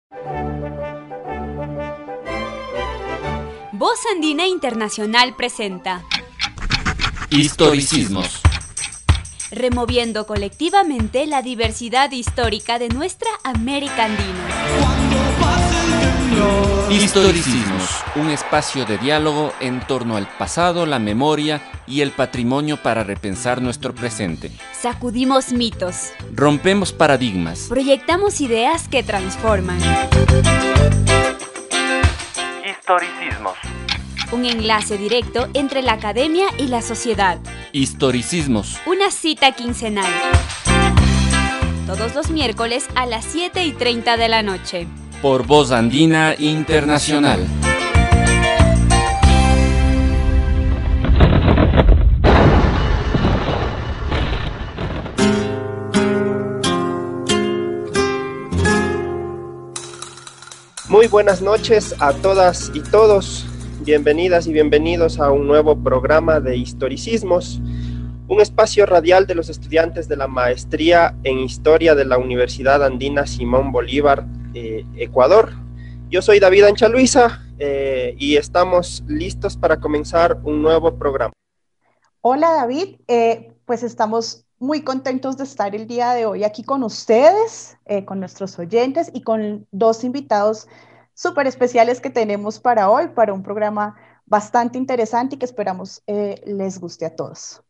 Voz Andina Internacional presenta Historicismos. Removiendo colectivamente la diversidad histórica de nuestra América Andina. Historicismos, un espacio de diálogo en torno al pasado, la memoria y el patrimonio para repensar nuestro presente. Sacudimos mitos. Rompemos paradigmas. Proyectamos ideas que transforman. Historicismos. Un enlace directo entre la academia y la sociedad. Historicismos. Una cita quincenal. Todos los miércoles a las 7:30 de la noche. Por Voz Andina Internacional. Muy buenas noches a todas y todos. Bienvenidas y bienvenidos a un nuevo programa de Historicismos, un espacio radial de los estudiantes de la Maestría en Historia de la Universidad Andina Simón Bolívar, Ecuador. Yo soy David Ancha Luisa y estamos listos para comenzar un nuevo programa. Hola David, pues estamos muy contentos de estar el día de hoy aquí con ustedes, con nuestros oyentes y con dos invitados súper especiales que tenemos para hoy, para un programa bastante interesante y que esperamos les guste a todos.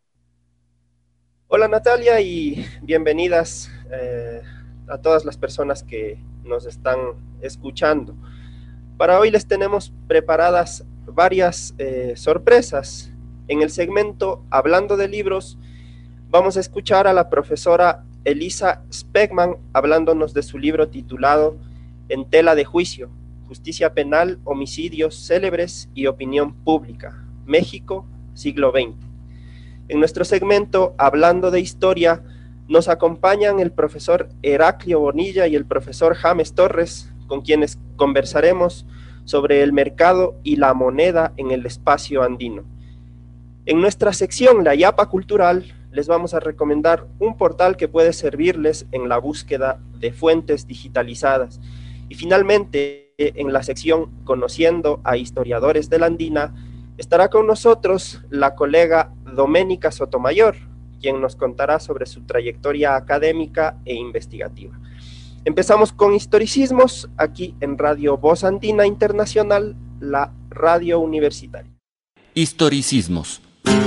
Hola Natalia y bienvenidas a todas las personas que nos están escuchando. Para hoy les tenemos preparadas varias sorpresas. En el segmento Hablando de Libros vamos a escuchar a la profesora Elisa Speckman hablándonos de su libro titulado En tela de juicio, Justicia Penal, Homicidios Célebres y Opinión Pública, México, siglo XX. En nuestro segmento Hablando de Historia nos acompañan el profesor Heraclio Bonilla y el profesor James Torres, con quienes conversaremos sobre el mercado y la moneda en el espacio andino. En nuestra sección La Yapa Cultural les vamos a recomendar un portal que puede servirles en la búsqueda de fuentes digitalizadas. Y finalmente, en la sección Conociendo a Historiadores de la Andina, estará con nosotros la colega Doménica Sotomayor, quien nos contará sobre su trayectoria académica e investigativa. Empezamos con Historicismos, aquí en Radio Voz Andina Internacional, la radio universitaria. Historicismos.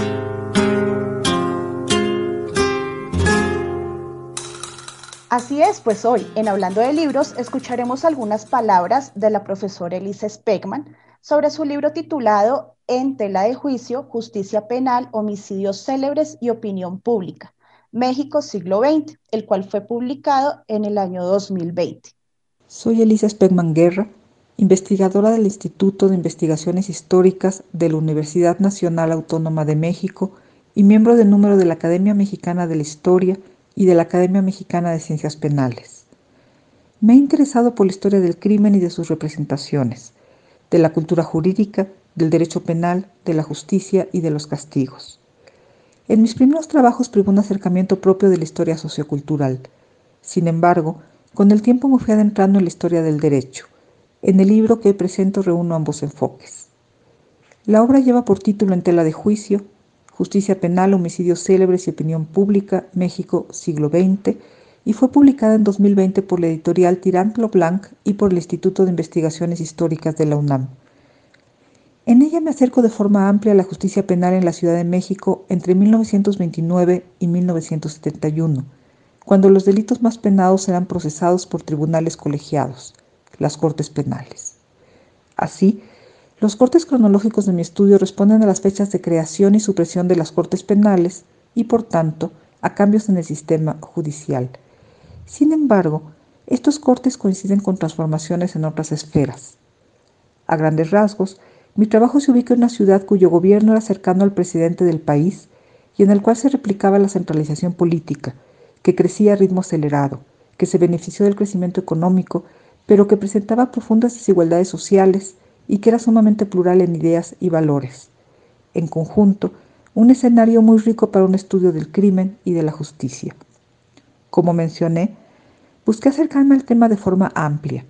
Así es, pues hoy, en Hablando de Libros, escucharemos algunas palabras de la profesora Elisa Speckman sobre su libro titulado En tela de juicio, Justicia Penal, Homicidios Célebres y Opinión Pública, México, siglo XX, el cual fue publicado en el año 2020. Soy Elisa Speckman Guerra, investigadora del Instituto de Investigaciones Históricas de la Universidad Nacional Autónoma de México y miembro del número de la Academia Mexicana de la Historia y de la Academia Mexicana de Ciencias Penales. Me he interesado por la historia del crimen y de sus representaciones, de la cultura jurídica, del derecho penal, de la justicia y de los castigos. En mis primeros trabajos privé un acercamiento propio de la historia sociocultural. Sin embargo, con el tiempo me fui adentrando en la historia del derecho. En el libro que hoy presento reúno ambos enfoques. La obra lleva por título En tela de juicio, Justicia Penal, Homicidios Célebres y Opinión Pública, México, siglo XX, y fue publicada en 2020 por la editorial Tirant lo Blanc y por el Instituto de Investigaciones Históricas de la UNAM. En ella me acerco de forma amplia a la justicia penal en la Ciudad de México entre 1929 y 1971, cuando los delitos más penados eran procesados por tribunales colegiados, las Cortes Penales. Así, los cortes cronológicos de mi estudio responden a las fechas de creación y supresión de las Cortes Penales y, por tanto, a cambios en el sistema judicial. Sin embargo, estos cortes coinciden con transformaciones en otras esferas. A grandes rasgos, mi trabajo se ubica en una ciudad cuyo gobierno era cercano al presidente del país y en el cual se replicaba la centralización política, que crecía a ritmo acelerado, que se benefició del crecimiento económico, pero que presentaba profundas desigualdades sociales y que era sumamente plural en ideas y valores. En conjunto, un escenario muy rico para un estudio del crimen y de la justicia. Como mencioné, busqué acercarme al tema de forma amplia,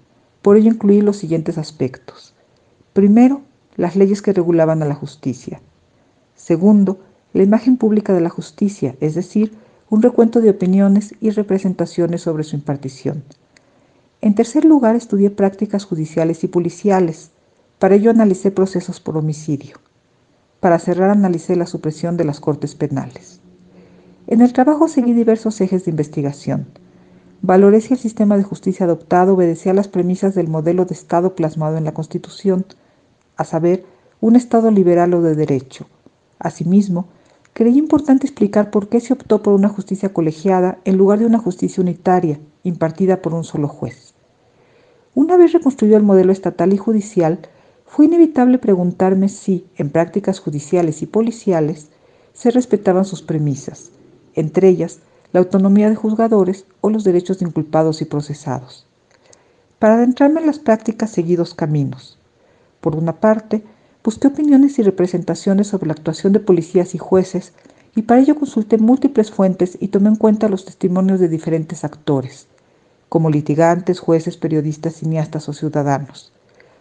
Por ello incluí los siguientes aspectos. Primero, las leyes que regulaban a la justicia. Segundo, la imagen pública de la justicia, es decir, un recuento de opiniones y representaciones sobre su impartición. En tercer lugar, estudié prácticas judiciales y policiales. Para ello analicé procesos por homicidio. Para cerrar, analicé la supresión de las cortes penales. En el trabajo seguí diversos ejes de investigación. Valoré si el sistema de justicia adoptado obedecía a las premisas del modelo de Estado plasmado en la Constitución, a saber, un Estado liberal o de derecho. Asimismo, creí importante explicar por qué se optó por una justicia colegiada en lugar de una justicia unitaria, impartida por un solo juez. Una vez reconstruido el modelo estatal y judicial, fue inevitable preguntarme si, en prácticas judiciales y policiales, se respetaban sus premisas, entre ellas la autonomía de juzgadores o los derechos de inculpados y procesados. Para adentrarme en las prácticas seguí dos caminos. Por una parte, busqué opiniones y representaciones sobre la actuación de policías y jueces, y para ello consulté múltiples fuentes y tomé en cuenta los testimonios de diferentes actores, como litigantes, jueces, periodistas, cineastas o ciudadanos.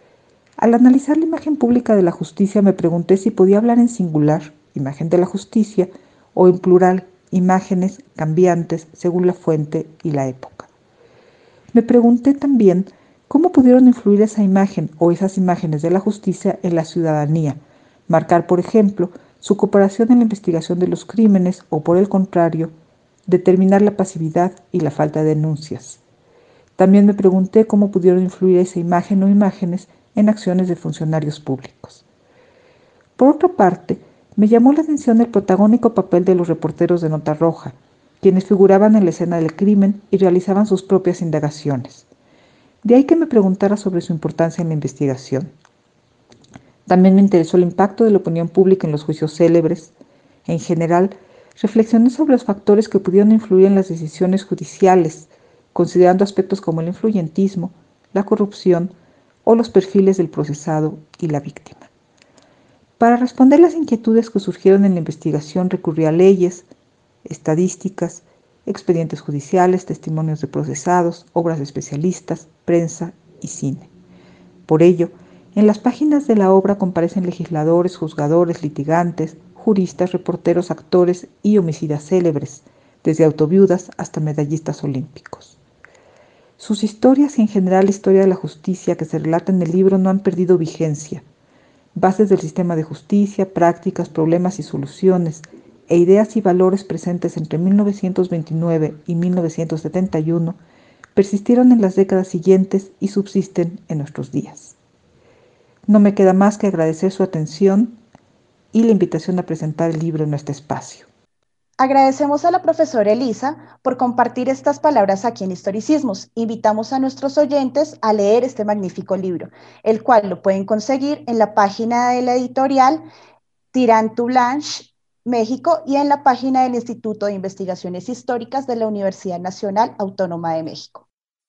Al analizar la imagen pública de la justicia me pregunté si podía hablar en singular, imagen de la justicia, o en plural, imágenes cambiantes según la fuente y la época. Me pregunté también cómo pudieron influir esa imagen o esas imágenes de la justicia en la ciudadanía, marcar, por ejemplo, su cooperación en la investigación de los crímenes o, por el contrario, determinar la pasividad y la falta de denuncias. También me pregunté cómo pudieron influir esa imagen o imágenes en acciones de funcionarios públicos. Por otra parte, me llamó la atención el protagónico papel de los reporteros de Nota Roja, quienes figuraban en la escena del crimen y realizaban sus propias indagaciones. De ahí que me preguntara sobre su importancia en la investigación. También me interesó el impacto de la opinión pública en los juicios célebres. En general, reflexioné sobre los factores que pudieron influir en las decisiones judiciales, considerando aspectos como el influyentismo, la corrupción o los perfiles del procesado y la víctima. Para responder las inquietudes que surgieron en la investigación recurrí a leyes, estadísticas, expedientes judiciales, testimonios de procesados, obras de especialistas, prensa y cine. Por ello, en las páginas de la obra comparecen legisladores, juzgadores, litigantes, juristas, reporteros, actores y homicidas célebres, desde autoviudas hasta medallistas olímpicos. Sus historias y en general la historia de la justicia que se relata en el libro no han perdido vigencia. Bases del sistema de justicia, prácticas, problemas y soluciones, e ideas y valores presentes entre 1929 y 1971 persistieron en las décadas siguientes y subsisten en nuestros días. No me queda más que agradecer su atención y la invitación a presentar el libro en este espacio. Agradecemos a la profesora Elisa por compartir estas palabras aquí en Historicismos. Invitamos a nuestros oyentes a leer este magnífico libro, el cual lo pueden conseguir en la página de la editorial Tirant Blanche, México, y en la página del Instituto de Investigaciones Históricas de la Universidad Nacional Autónoma de México.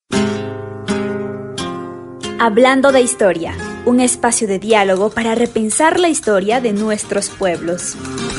Hablando de historia, un espacio de diálogo para repensar la historia de nuestros pueblos.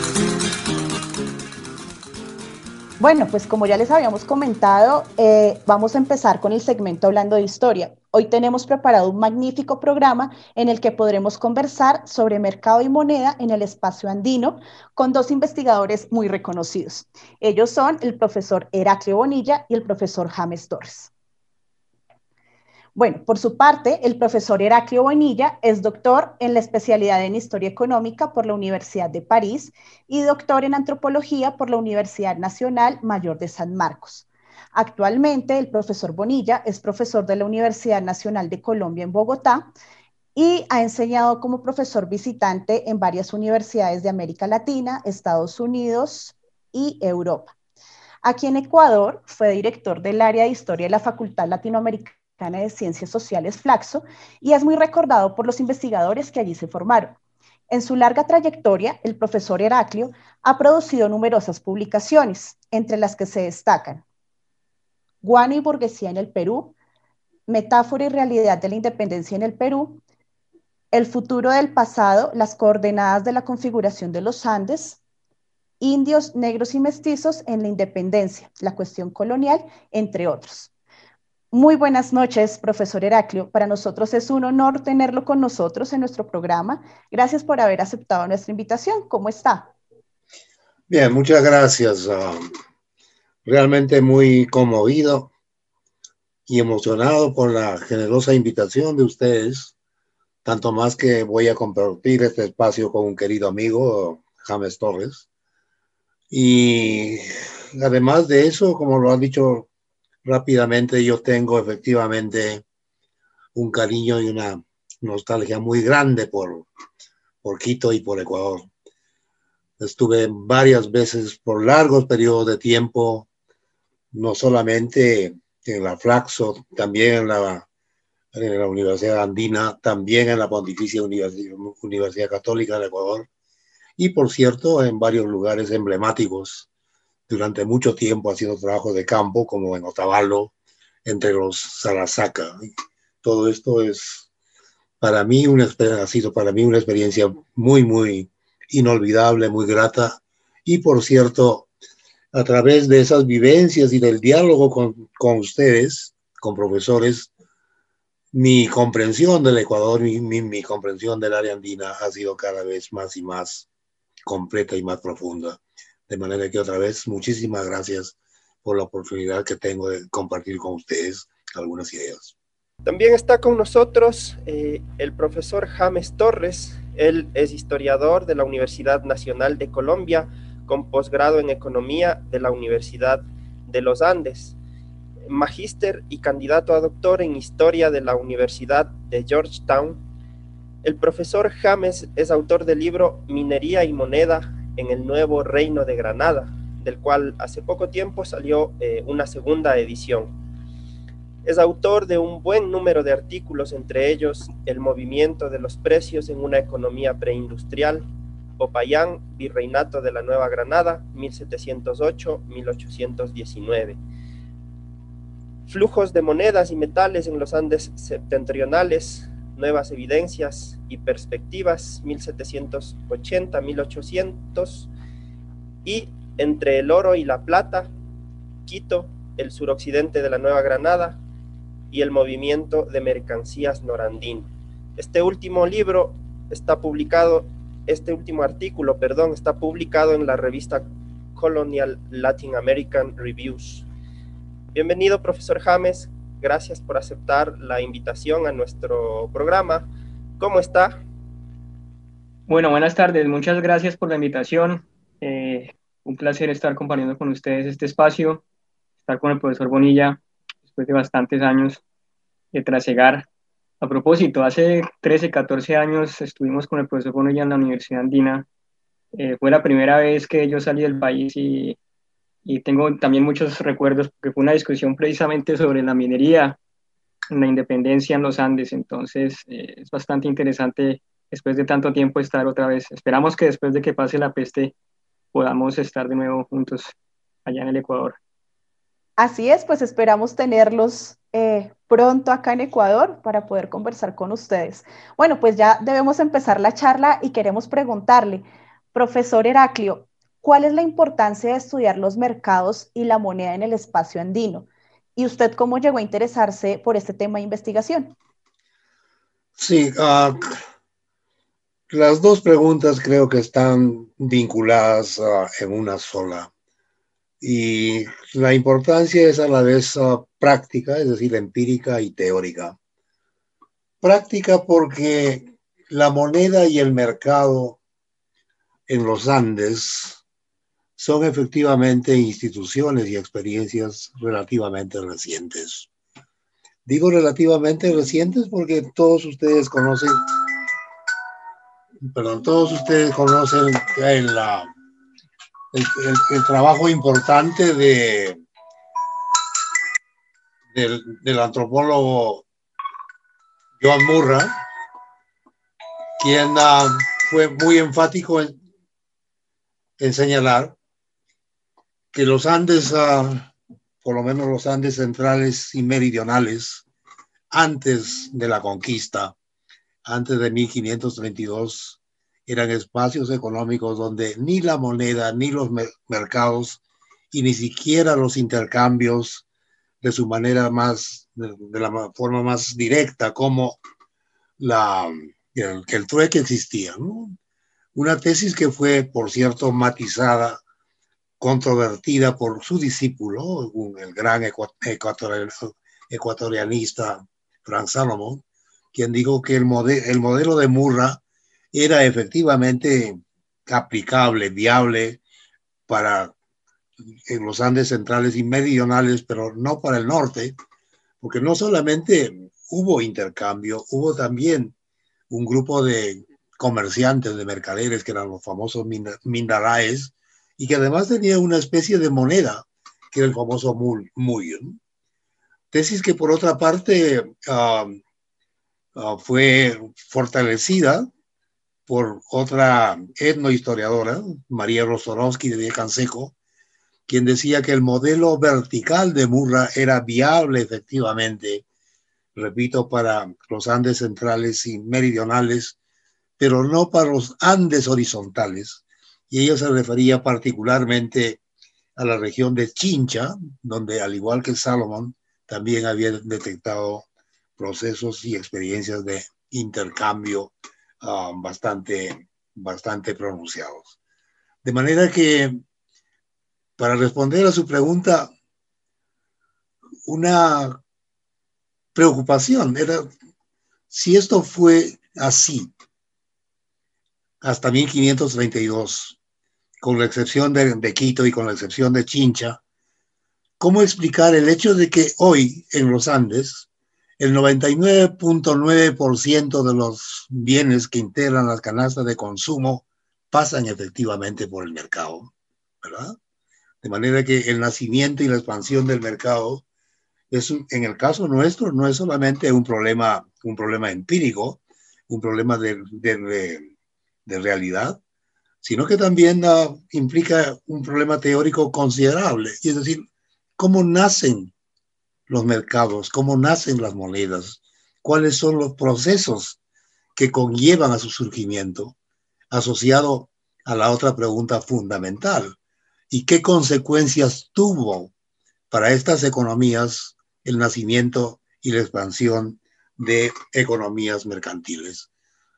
Bueno, pues como ya les habíamos comentado, vamos a empezar con el segmento Hablando de Historia. Hoy tenemos preparado un magnífico programa en el que podremos conversar sobre mercado y moneda en el espacio andino con dos investigadores muy reconocidos. Ellos son el profesor Heraclio Bonilla y el profesor James Torres. Bueno, por su parte, el profesor Heraclio Bonilla es doctor en la especialidad en Historia Económica por la Universidad de París y doctor en Antropología por la Universidad Nacional Mayor de San Marcos. Actualmente, el profesor Bonilla es profesor de la Universidad Nacional de Colombia en Bogotá y ha enseñado como profesor visitante en varias universidades de América Latina, Estados Unidos y Europa. Aquí en Ecuador fue director del área de Historia de la Facultad Latinoamericana de Ciencias Sociales Flaxo y es muy recordado por los investigadores que allí se formaron. En su larga trayectoria, el profesor Heraclio ha producido numerosas publicaciones, entre las que se destacan Guano y burguesía en el Perú, Metáfora y realidad de la independencia en el Perú, El futuro del pasado, las coordenadas de la configuración de los Andes, Indios, negros y mestizos en la independencia, la cuestión colonial, entre otros. Muy buenas noches, profesor Heraclio. Para nosotros es un honor tenerlo con nosotros en nuestro programa. Gracias por haber aceptado nuestra invitación. ¿Cómo está? Bien, muchas gracias. Realmente muy conmovido y emocionado por la generosa invitación de ustedes, tanto más que voy a compartir este espacio con un querido amigo, James Torres. Y además de eso, como lo han dicho rápidamente, yo tengo efectivamente un cariño y una nostalgia muy grande por Quito y por Ecuador. Estuve varias veces por largos periodos de tiempo, no solamente en la Flaxo, también en la Universidad Andina, también en la Pontificia Universidad Católica del Ecuador, y por cierto, en varios lugares emblemáticos durante mucho tiempo haciendo trabajo de campo, como en Otavalo, entre los Sarazaca. Todo esto es para mí ha sido para mí una experiencia muy, muy inolvidable, muy grata. Y por cierto, a través de esas vivencias y del diálogo con ustedes, con profesores, mi comprensión del Ecuador, mi comprensión del área andina ha sido cada vez más y más completa y más profunda. De manera que otra vez, muchísimas gracias por la oportunidad que tengo de compartir con ustedes algunas ideas. También está con nosotros el profesor James Torres. Él es historiador de la Universidad Nacional de Colombia, con posgrado en Economía de la Universidad de los Andes, magíster y candidato a doctor en Historia de la Universidad de Georgetown. El profesor James es autor del libro Minería y Moneda en el Nuevo Reino de Granada, del cual hace poco tiempo salió una segunda edición. Es autor de un buen número de artículos, entre ellos El movimiento de los precios en una economía preindustrial, Popayán, Virreinato de la Nueva Granada, 1708-1819. Flujos de monedas y metales en los Andes septentrionales, Nuevas evidencias y perspectivas, 1780-1800, y Entre el oro y la plata, Quito, el suroccidente de la Nueva Granada, y el movimiento de mercancías norandino. Este último artículo, está publicado en la revista Colonial Latin American Reviews. Bienvenido, profesor James. Gracias por aceptar la invitación a nuestro programa. ¿Cómo está? Bueno, buenas tardes. Muchas gracias por la invitación. Un placer estar compartiendo con ustedes este espacio, estar con el profesor Bonilla después de bastantes años de trasegar. A propósito, hace 13, 14 años estuvimos con el profesor Bonilla en la Universidad Andina. Fue la primera vez que yo salí del país y tengo también muchos recuerdos porque fue una discusión precisamente sobre la minería, la independencia en los Andes. Entonces es bastante interesante después de tanto tiempo estar otra vez. Esperamos que después de que pase la peste podamos estar de nuevo juntos allá en el Ecuador. Así es, pues esperamos tenerlos pronto acá en Ecuador para poder conversar con ustedes. Bueno, pues ya debemos empezar la charla y queremos preguntarle, profesor Heraclio, ¿cuál es la importancia de estudiar los mercados y la moneda en el espacio andino? ¿Y usted cómo llegó a interesarse por este tema de investigación? Sí, las dos preguntas creo que están vinculadas en una sola. Y la importancia es a la vez práctica, es decir, empírica y teórica. Práctica porque la moneda y el mercado en los Andes son efectivamente instituciones y experiencias relativamente recientes. Digo relativamente recientes porque todos ustedes conocen el trabajo importante del antropólogo Joan Murray, quien fue muy enfático en señalar que los Andes, por lo menos los Andes centrales y meridionales, antes de la conquista, antes de 1532, eran espacios económicos donde ni la moneda, ni los mercados, y ni siquiera los intercambios de su manera más, de la forma más directa, como que el trueque existía, ¿no? Una tesis que fue, por cierto, matizada, controvertida por su discípulo, el gran ecuatorianista Frank Salomon, quien dijo que el modelo de Murrah era efectivamente aplicable, viable para en los Andes centrales y meridionales, pero no para el norte, porque no solamente hubo intercambio, hubo también un grupo de comerciantes, de mercaderes, que eran los famosos mindaraes, y que además tenía una especie de moneda, que era el famoso muyo, ¿no? Tesis que por otra parte fue fortalecida por otra etnohistoriadora, María Rostorovsky de Viecanseco, quien decía que el modelo vertical de Murrah era viable efectivamente, repito, para los Andes centrales y meridionales, pero no para los Andes horizontales. Y ella se refería particularmente a la región de Chincha, donde al igual que Salomon, también había detectado procesos y experiencias de intercambio bastante pronunciados. De manera que, para responder a su pregunta, una preocupación era si esto fue así hasta 1532, con la excepción de Quito y con la excepción de Chincha, ¿cómo explicar el hecho de que hoy en los Andes el 99.9% de los bienes que integran las canastas de consumo pasan efectivamente por el mercado, ¿verdad? De manera que el nacimiento y la expansión del mercado es, en el caso nuestro, no es solamente un problema empírico, un problema de realidad, sino que también implica un problema teórico considerable. Y es decir, ¿cómo nacen los mercados? ¿Cómo nacen las monedas? ¿Cuáles son los procesos que conllevan a su surgimiento? Asociado a la otra pregunta fundamental. ¿Y qué consecuencias tuvo para estas economías el nacimiento y la expansión de economías mercantiles?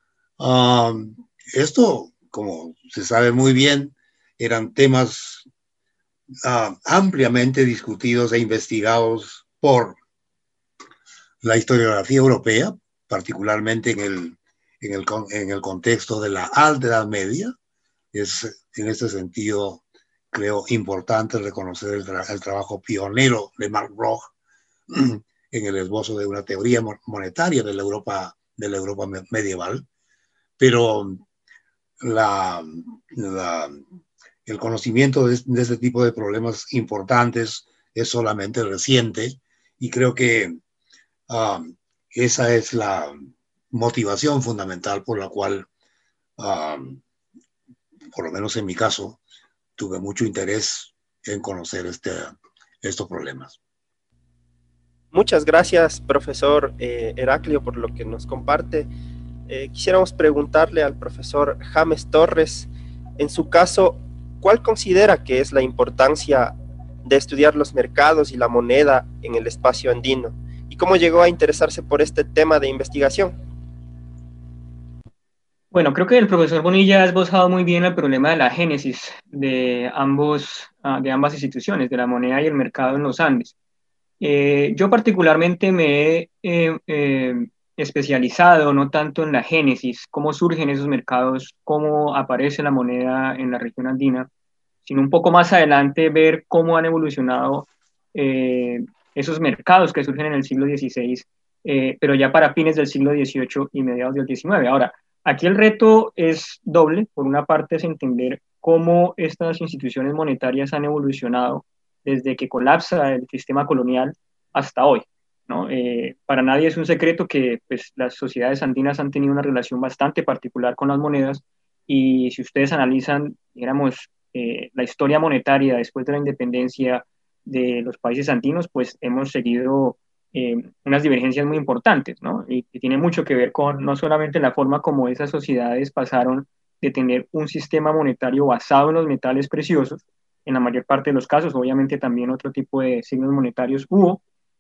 Esto, como se sabe muy bien, eran temas ampliamente discutidos e investigados por la historiografía europea, particularmente en el contexto de la Alta Edad Media. Es en este sentido, creo, importante reconocer el trabajo pionero de Mark Bloch en el esbozo de una teoría monetaria de la Europa medieval, pero el conocimiento de este tipo de problemas importantes es solamente reciente, y creo que esa es la motivación fundamental por la cual, por lo menos en mi caso, tuve mucho interés en conocer estos problemas. Muchas gracias, profesor Heraclio, por lo que nos comparte. Quisiéramos preguntarle al profesor James Torres, en su caso, ¿cuál considera que es la importancia de estudiar los mercados y la moneda en el espacio andino? ¿Y cómo llegó a interesarse por este tema de investigación? Bueno, creo que el profesor Bonilla ha esbozado muy bien el problema de la génesis de ambas instituciones, de la moneda y el mercado en los Andes. Yo particularmente me he especializado no tanto en la génesis, cómo surgen esos mercados, cómo aparece la moneda en la región andina, sino un poco más adelante ver cómo han evolucionado esos mercados que surgen en el siglo XVI, pero ya para fines del siglo XVIII y mediados del XIX. Ahora, aquí el reto es doble. Por una parte es entender cómo estas instituciones monetarias han evolucionado desde que colapsa el sistema colonial hasta hoy, ¿no? Para nadie es un secreto que pues, las sociedades andinas han tenido una relación bastante particular con las monedas, y si ustedes analizan, digamos, la historia monetaria después de la independencia de los países andinos, pues hemos seguido unas divergencias muy importantes, ¿no? Y tiene mucho que ver con no solamente la forma como esas sociedades pasaron de tener un sistema monetario basado en los metales preciosos, en la mayor parte de los casos, obviamente también otro tipo de signos monetarios hubo,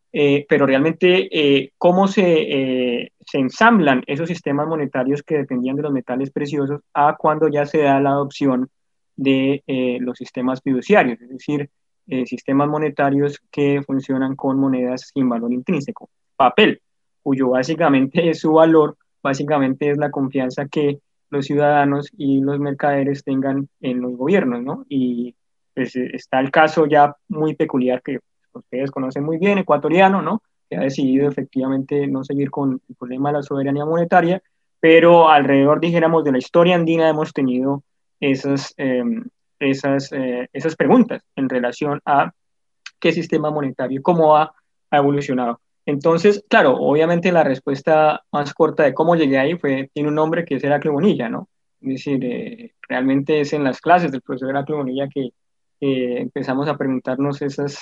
pero realmente cómo se ensamblan esos sistemas monetarios que dependían de los metales preciosos a cuando ya se da la adopción de los sistemas fiduciarios, es decir, sistemas monetarios que funcionan con monedas sin valor intrínseco, papel, cuyo básicamente su valor básicamente es la confianza que los ciudadanos y los mercaderes tengan en los gobiernos, ¿no? Y pues está el caso ya muy peculiar que ustedes conocen muy bien, ecuatoriano, ¿no? Que ha decidido efectivamente no seguir con el problema de la soberanía monetaria, pero alrededor, dijéramos, de la historia andina hemos tenido esas, esas preguntas en relación a qué sistema monetario, cómo ha evolucionado. Entonces, claro, obviamente la respuesta más corta de cómo llegué ahí tiene un nombre que es Heraclio Bonilla, ¿no? Es decir, realmente es en las clases del profesor Heraclio Bonilla que empezamos a preguntarnos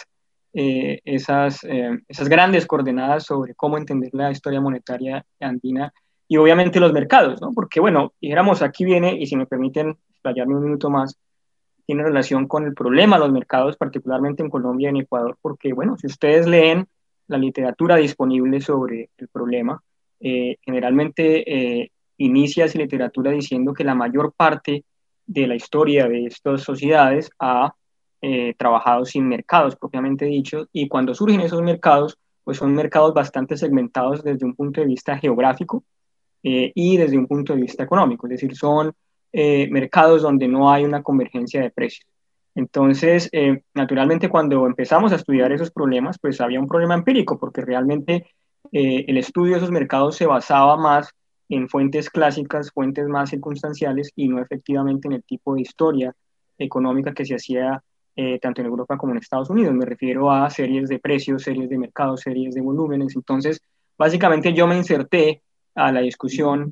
esas grandes coordenadas sobre cómo entender la historia monetaria andina y obviamente los mercados, ¿no? Porque, bueno, dijéramos, aquí viene, y si me permiten explayarme un minuto más, tiene relación con el problema de los mercados, particularmente en Colombia y en Ecuador, porque, bueno, si ustedes leen la literatura disponible sobre el problema, generalmente inicia esa literatura diciendo que la mayor parte de la historia de estas sociedades ha trabajado sin mercados propiamente dichos, y cuando surgen esos mercados, pues son mercados bastante segmentados desde un punto de vista geográfico y desde un punto de vista económico, es decir, son mercados donde no hay una convergencia de precios. Entonces, naturalmente, cuando empezamos a estudiar esos problemas, pues había un problema empírico, porque realmente el estudio de esos mercados se basaba más en fuentes clásicas, fuentes más circunstanciales, y no efectivamente en el tipo de historia económica que se hacía tanto en Europa como en Estados Unidos. Me refiero a series de precios, series de mercados, series de volúmenes. Entonces, básicamente yo me inserté a la discusión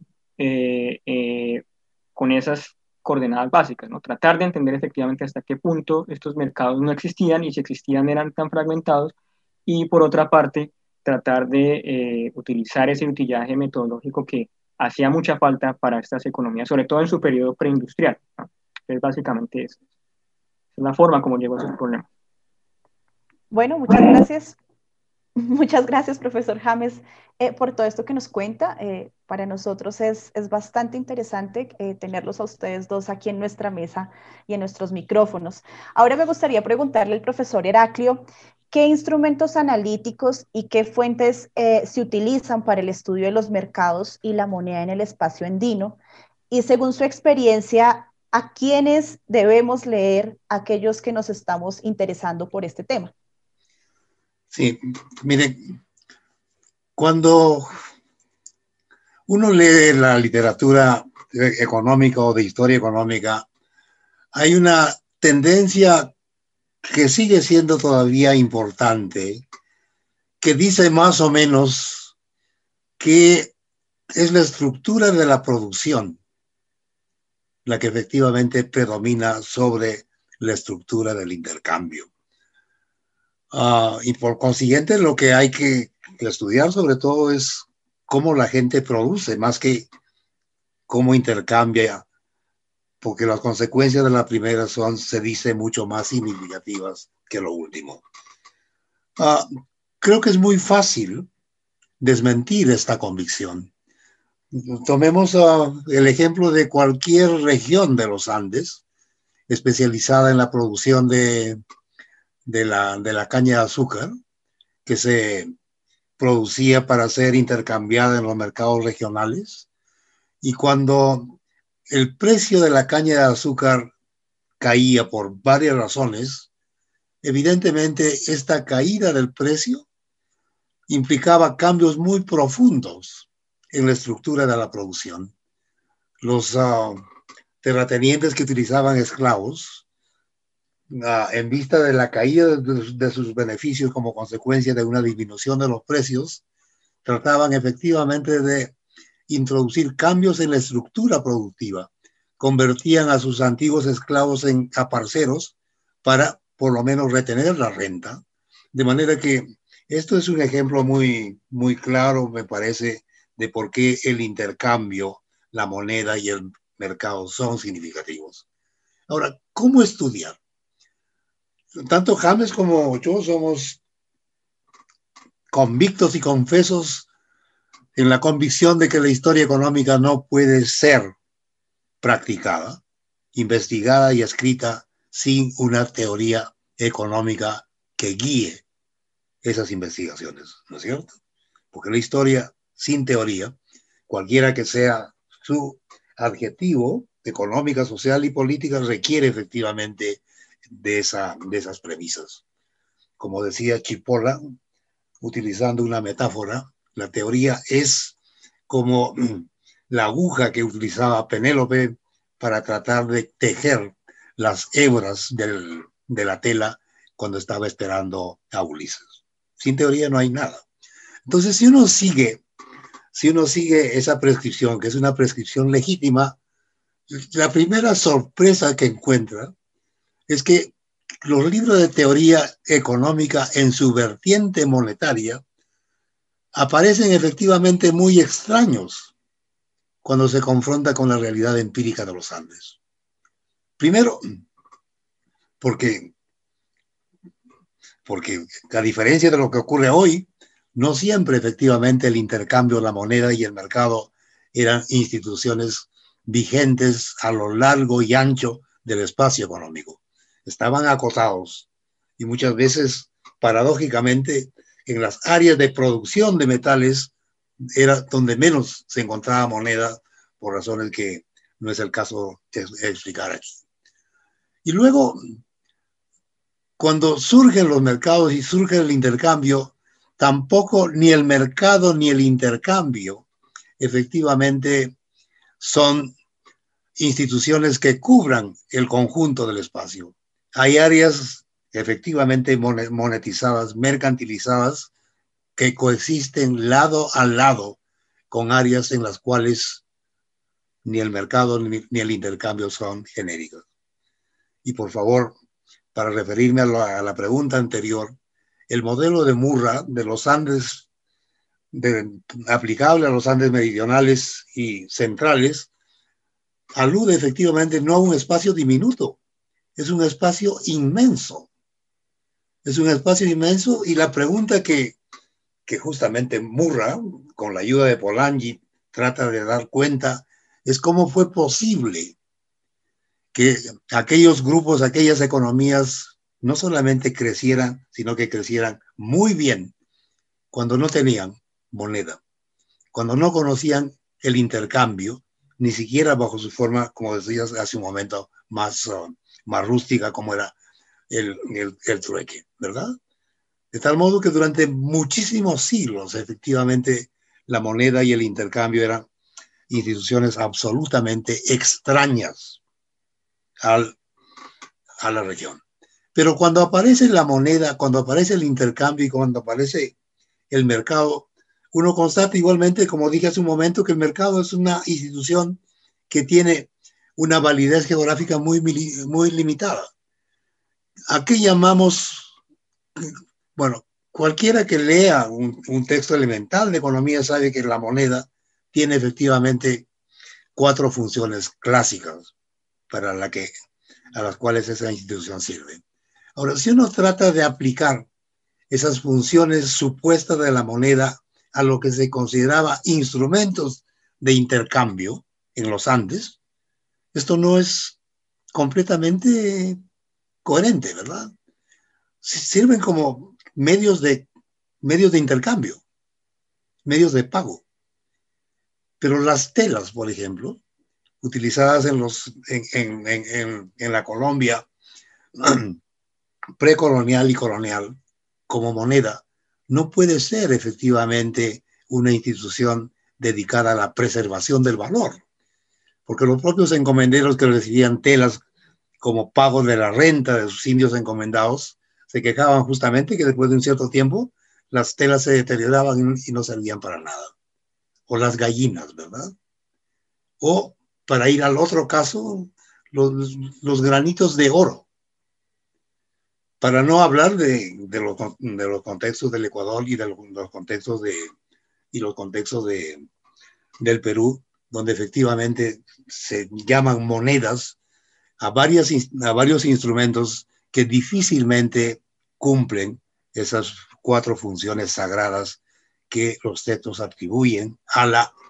con esas coordenadas básicas, ¿no? Tratar de entender efectivamente hasta qué punto estos mercados no existían, y si existían eran tan fragmentados, y por otra parte, tratar de utilizar ese utillaje metodológico que hacía mucha falta para estas economías, sobre todo en su periodo preindustrial, ¿no? Es básicamente eso. Es la forma como llegó a esos problemas. Bueno, muchas gracias. Muchas gracias, profesor James, por todo esto que nos cuenta. Para nosotros es bastante interesante tenerlos a ustedes dos aquí en nuestra mesa y en nuestros micrófonos. Ahora me gustaría preguntarle al profesor Heraclio, ¿qué instrumentos analíticos y qué fuentes se utilizan para el estudio de los mercados y la moneda en el espacio andino? Y según su experiencia, ¿a quiénes debemos leer aquellos que nos estamos interesando por este tema? Sí, mire, cuando uno lee la literatura económica o de historia económica, hay una tendencia que sigue siendo todavía importante, que dice más o menos que es la estructura de la producción la que efectivamente predomina sobre la estructura del intercambio. Y por consiguiente, lo que hay que estudiar sobre todo es cómo la gente produce, más que cómo intercambia, porque las consecuencias de la primera son, se dice, mucho más significativas que lo último. Creo que es muy fácil desmentir esta convicción. Tomemos el ejemplo de cualquier región de los Andes, especializada en la producción de la caña de azúcar, que se producía para ser intercambiada en los mercados regionales. Y cuando el precio de la caña de azúcar caía por varias razones, evidentemente esta caída del precio implicaba cambios muy profundos en la estructura de la producción. Los terratenientes que utilizaban esclavos, en vista de la caída de sus beneficios como consecuencia de una disminución de los precios, trataban efectivamente de introducir cambios en la estructura productiva. Convertían a sus antiguos esclavos en parceros para por lo menos retener la renta. De manera que esto es un ejemplo muy, muy claro, me parece, de por qué el intercambio, la moneda y el mercado son significativos. Ahora, ¿cómo estudiar? Tanto James como yo somos convictos y confesos en la convicción de que la historia económica no puede ser practicada, investigada y escrita sin una teoría económica que guíe esas investigaciones, ¿no es cierto? Porque la historia sin teoría, cualquiera que sea su adjetivo, económica, social y política, requiere efectivamente de esas premisas. Como decía Chipola, utilizando una metáfora, la teoría es como la aguja que utilizaba Penélope para tratar de tejer las hebras de la tela cuando estaba esperando a Ulises. Sin teoría no hay nada. Entonces, si uno sigue esa prescripción, que es una prescripción legítima, la primera sorpresa que encuentra es que los libros de teoría económica en su vertiente monetaria aparecen efectivamente muy extraños cuando se confronta con la realidad empírica de los Andes. Primero, porque a diferencia de lo que ocurre hoy, no siempre efectivamente el intercambio, la moneda y el mercado eran instituciones vigentes a lo largo y ancho del espacio económico. Estaban acotados y muchas veces, paradójicamente, en las áreas de producción de metales era donde menos se encontraba moneda, por razones que no es el caso de explicar aquí. Y luego, cuando surgen los mercados y surge el intercambio, tampoco ni el mercado ni el intercambio efectivamente son instituciones que cubran el conjunto del espacio. Hay áreas efectivamente monetizadas, mercantilizadas, que coexisten lado a lado con áreas en las cuales ni el mercado ni el intercambio son genéricos. Y por favor, para referirme a la pregunta anterior, el modelo de Murra de los Andes, aplicable a los Andes meridionales y centrales, alude efectivamente no a un espacio diminuto, es un espacio inmenso. Es un espacio inmenso y la pregunta que justamente Murra, con la ayuda de Polanyi, trata de dar cuenta es cómo fue posible que aquellos grupos, aquellas economías no solamente crecieran, sino que crecieran muy bien cuando no tenían moneda, cuando no conocían el intercambio, ni siquiera bajo su forma, como decías hace un momento, más rústica como era el trueque, ¿verdad? De tal modo que durante muchísimos siglos, efectivamente, la moneda y el intercambio eran instituciones absolutamente extrañas a la región. Pero cuando aparece la moneda, cuando aparece el intercambio y cuando aparece el mercado, uno constata igualmente, como dije hace un momento, que el mercado es una institución que tiene una validez geográfica muy limitada. ¿A qué llamamos? Bueno, cualquiera que lea un texto elemental de economía sabe que la moneda tiene efectivamente 4 funciones clásicas a las cuales esa institución sirve. Ahora, si uno trata de aplicar esas funciones supuestas de la moneda a lo que se consideraba instrumentos de intercambio en los Andes, esto no es completamente coherente, ¿verdad? Sirven como medios de intercambio, medios de pago. Pero las telas, por ejemplo, utilizadas en la Colombia precolonial y colonial como moneda, no puede ser efectivamente una institución dedicada a la preservación del valor, porque los propios encomenderos que recibían telas como pago de la renta de sus indios encomendados se quejaban justamente que después de un cierto tiempo las telas se deterioraban y no servían para nada. O las gallinas, ¿verdad? O, para ir al otro caso, los granitos de oro. Para no hablar de los contextos del Ecuador y de los contextos del Perú, donde efectivamente se llaman monedas a varios instrumentos que difícilmente cumplen esas 4 funciones sagradas que los textos atribuyen a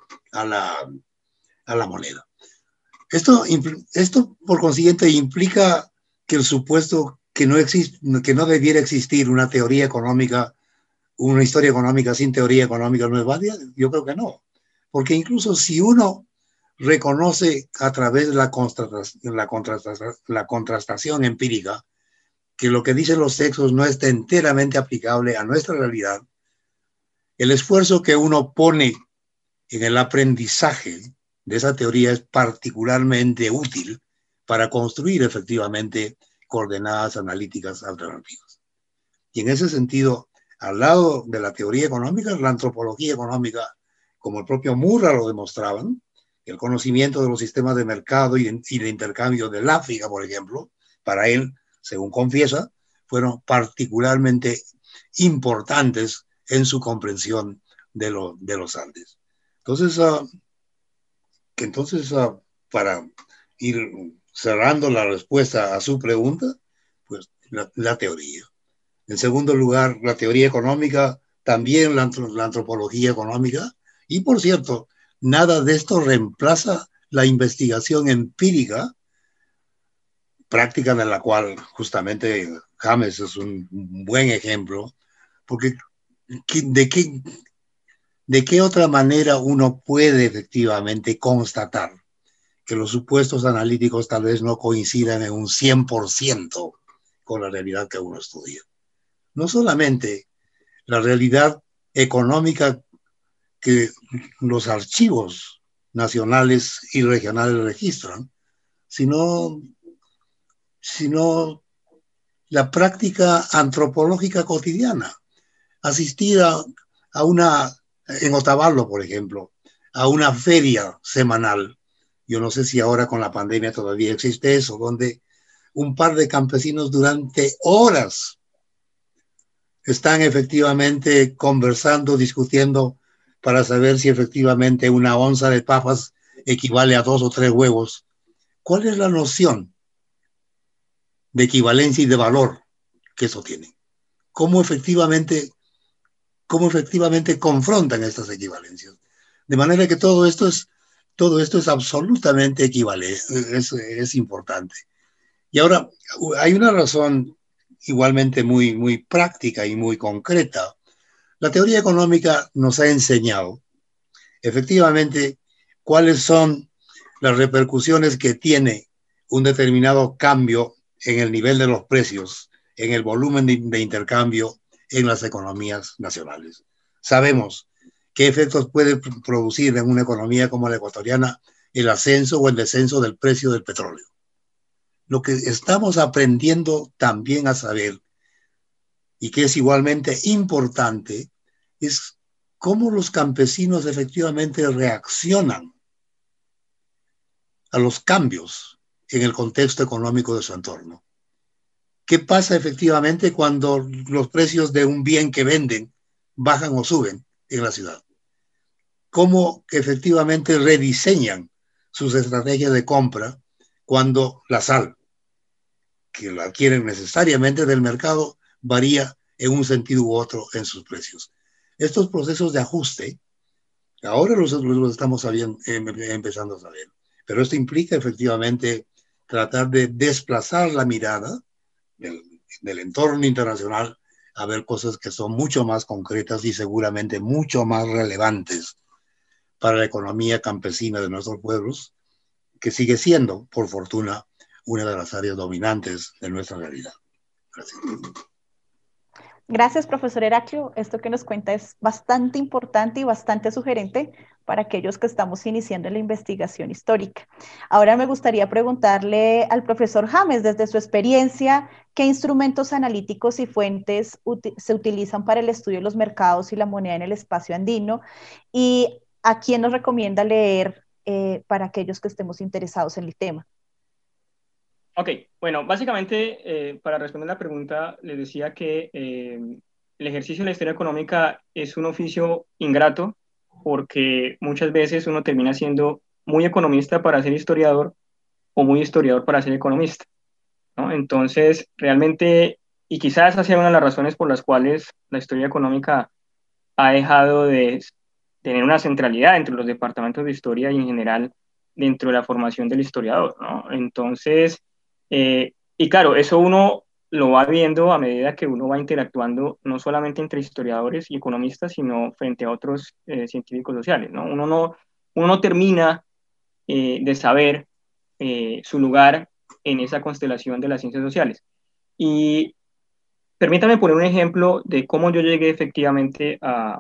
la moneda. Esto, por consiguiente, implica que el supuesto que no debiera existir una teoría económica, una historia económica sin teoría económica no es válida. Yo creo que no. Porque incluso si uno reconoce a través de la contrastación empírica que lo que dicen los textos no está enteramente aplicable a nuestra realidad, el esfuerzo que uno pone en el aprendizaje de esa teoría es particularmente útil para construir efectivamente coordenadas analíticas alternativas. Y en ese sentido, al lado de la teoría económica, la antropología económica, como el propio Murray lo demostraban, el conocimiento de los sistemas de mercado y de intercambio del África, por ejemplo, para él, según confiesa, fueron particularmente importantes en su comprensión de los Andes. Entonces, para ir cerrando la respuesta a su pregunta, pues la teoría. En segundo lugar, la teoría económica, también la antropología económica. Y por cierto, nada de esto reemplaza la investigación empírica, práctica en la cual justamente James es un buen ejemplo, porque ¿de qué otra manera uno puede efectivamente constatar que los supuestos analíticos tal vez no coincidan en un 100% con la realidad que uno estudia? No solamente la realidad económica que los archivos nacionales y regionales registran, sino la práctica antropológica cotidiana. Asistir en Otavalo, por ejemplo, a una feria semanal. Yo no sé si ahora con la pandemia todavía existe eso, donde un par de campesinos durante horas están efectivamente conversando, discutiendo para saber si efectivamente una onza de papas equivale a 2 o 3 huevos. ¿Cuál es la noción de equivalencia y de valor que eso tiene? ¿Cómo efectivamente confrontan estas equivalencias? De manera que todo esto es absolutamente equivalente, es importante. Y ahora, hay una razón igualmente muy, muy práctica y muy concreta. La teoría económica nos ha enseñado efectivamente cuáles son las repercusiones que tiene un determinado cambio en el nivel de los precios, en el volumen de intercambio en las economías nacionales. Sabemos qué efectos puede producir en una economía como la ecuatoriana el ascenso o el descenso del precio del petróleo. Lo que estamos aprendiendo también a saber, y que es igualmente importante, es cómo los campesinos efectivamente reaccionan a los cambios en el contexto económico de su entorno. ¿Qué pasa efectivamente cuando los precios de un bien que venden bajan o suben en la ciudad? ¿Cómo efectivamente rediseñan sus estrategias de compra cuando la sal, que la adquieren necesariamente del mercado, varía en un sentido u otro en sus precios? Estos procesos de ajuste, ahora los estamos empezando a saber, pero esto implica efectivamente tratar de desplazar la mirada del entorno internacional a ver cosas que son mucho más concretas y seguramente mucho más relevantes para la economía campesina de nuestros pueblos, que sigue siendo, por fortuna, una de las áreas dominantes de nuestra realidad. Gracias. Gracias, profesor Heraclio. Esto que nos cuenta es bastante importante y bastante sugerente para aquellos que estamos iniciando en la investigación histórica. Ahora me gustaría preguntarle al profesor James, desde su experiencia, ¿qué instrumentos analíticos y fuentes se utilizan para el estudio de los mercados y la moneda en el espacio andino? ¿Y a quién nos recomienda leer para aquellos que estemos interesados en el tema? Ok, bueno, básicamente para responder la pregunta les decía que el ejercicio de la historia económica es un oficio ingrato porque muchas veces uno termina siendo muy economista para ser historiador o muy historiador para ser economista, ¿no? Entonces, realmente y quizás esa sea una de las razones por las cuales la historia económica ha dejado de tener una centralidad entre los departamentos de historia y en general dentro de la formación del historiador, ¿no? Entonces, y claro, eso uno lo va viendo a medida que uno va interactuando no solamente entre historiadores y economistas, sino frente a otros científicos sociales, ¿no? Uno no termina de saber su lugar en esa constelación de las ciencias sociales. Y permítame poner un ejemplo de cómo yo llegué efectivamente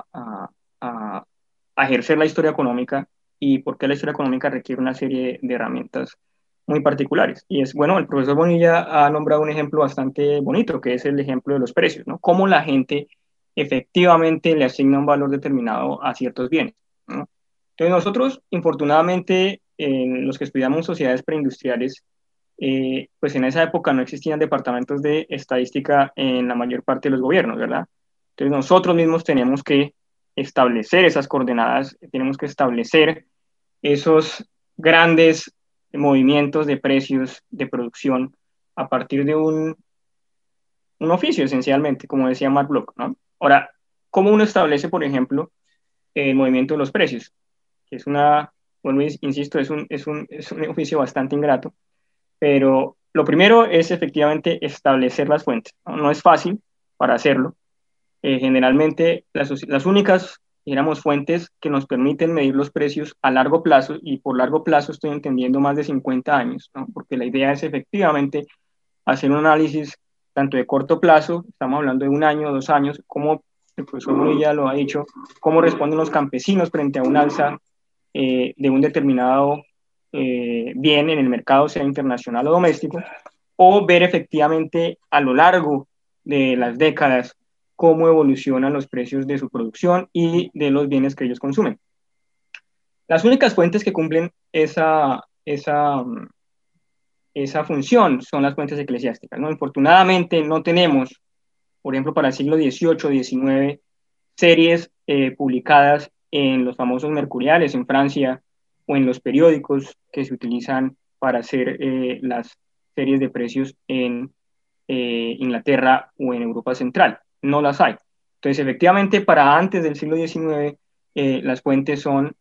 a ejercer la historia económica y por qué la historia económica requiere una serie de herramientas muy particulares. Y es, bueno, el profesor Bonilla ha nombrado un ejemplo bastante bonito, que es el ejemplo de los precios, ¿no? Cómo la gente efectivamente le asigna un valor determinado a ciertos bienes, ¿no? Entonces nosotros, infortunadamente, los que estudiamos sociedades preindustriales, pues en esa época no existían departamentos de estadística en la mayor parte de los gobiernos, ¿verdad? Entonces nosotros mismos tenemos que establecer esas coordenadas, tenemos que establecer esos grandes movimientos de precios de producción a partir de un oficio, esencialmente, como decía Mark Bloch, ¿no? Ahora, ¿cómo uno establece, por ejemplo, el movimiento de los precios? Que es bueno, insisto, es un oficio bastante ingrato, pero lo primero es efectivamente establecer las fuentes, ¿no? No es fácil para hacerlo. Generalmente las únicas, digamos, fuentes que nos permiten medir los precios a largo plazo, y por largo plazo estoy entendiendo más de 50 años, ¿no? Porque la idea es efectivamente hacer un análisis tanto de corto plazo, estamos hablando de 1 año, 2 años, como el profesor Bonilla lo ha dicho, cómo responden los campesinos frente a un alza de un determinado bien en el mercado, sea internacional o doméstico, o ver efectivamente a lo largo de las décadas cómo evolucionan los precios de su producción y de los bienes que ellos consumen. Las únicas fuentes que cumplen esa función son las fuentes eclesiásticas, ¿no? Infortunadamente no tenemos, por ejemplo, para el siglo XVIII, XIX, series publicadas en los famosos mercuriales en Francia o en los periódicos que se utilizan para hacer las series de precios en Inglaterra o en Europa Central. No las hay. Entonces, efectivamente, para antes del siglo XIX, las fuentes son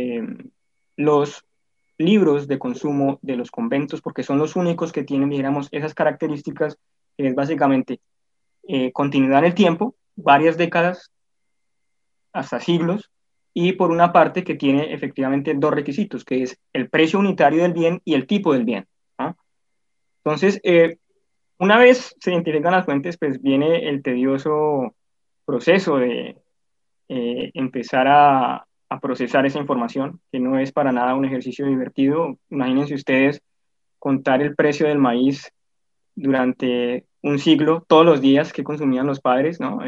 los libros de consumo de los conventos, porque son los únicos que tienen, digamos, esas características, que es básicamente continuidad en el tiempo, varias décadas, hasta siglos, y por una parte que tiene efectivamente dos requisitos, que es el precio unitario del bien y el tipo del bien, ¿no? Entonces, una vez se identifican las fuentes, pues viene el tedioso proceso de empezar a procesar esa información, que no es para nada un ejercicio divertido. Imagínense ustedes contar el precio del maíz durante un siglo, todos los días que consumían los padres, ¿no?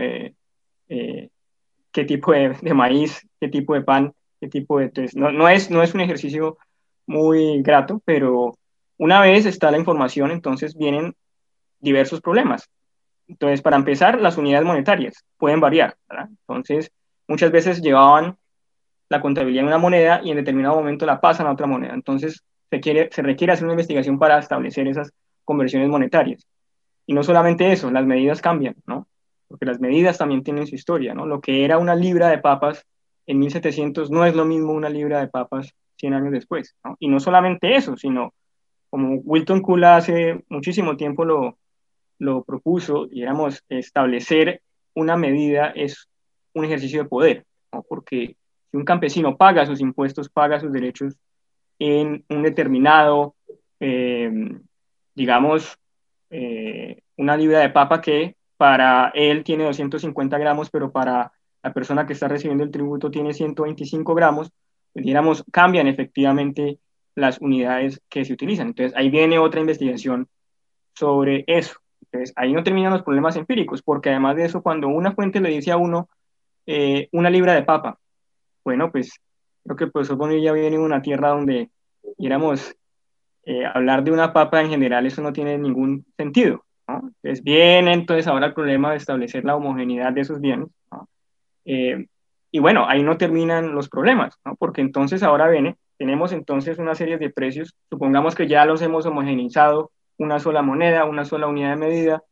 Qué tipo de maíz, qué tipo de pan, qué tipo de... Entonces, no es un ejercicio muy grato, pero una vez está la información, entonces vienen diversos problemas. Entonces, para empezar, las unidades monetarias pueden variar, ¿verdad? Entonces, muchas veces llevaban la contabilidad en una moneda y en determinado momento la pasan a otra moneda. Entonces, se requiere hacer una investigación para establecer esas conversiones monetarias. Y no solamente eso, las medidas cambian, ¿no? Porque las medidas también tienen su historia, ¿no? Lo que era una libra de papas en 1700 no es lo mismo una libra de papas 100 años después, ¿no? Y no solamente eso, sino como Wilton Kula hace muchísimo tiempo lo propuso, digamos, establecer una medida es un ejercicio de poder, ¿no? Porque si un campesino paga sus impuestos, paga sus derechos en un determinado, digamos, una libra de papa que para él tiene 250 gramos, pero para la persona que está recibiendo el tributo tiene 125 gramos, pues, digamos, cambian efectivamente las unidades que se utilizan. Entonces, ahí viene otra investigación sobre eso. Entonces, ahí no terminan los problemas empíricos, porque además de eso, cuando una fuente le dice a uno una libra de papa, bueno, pues creo que el profesor Bonilla viene de una tierra donde, digamos, hablar de una papa en general, eso no tiene ningún sentido, ¿no? Entonces viene entonces ahora el problema de establecer la homogeneidad de esos bienes, ¿no? Y bueno, ahí no terminan los problemas, ¿no? Porque entonces ahora tenemos entonces una serie de precios, supongamos que ya los hemos homogeneizado, una sola moneda, una sola unidad de medida,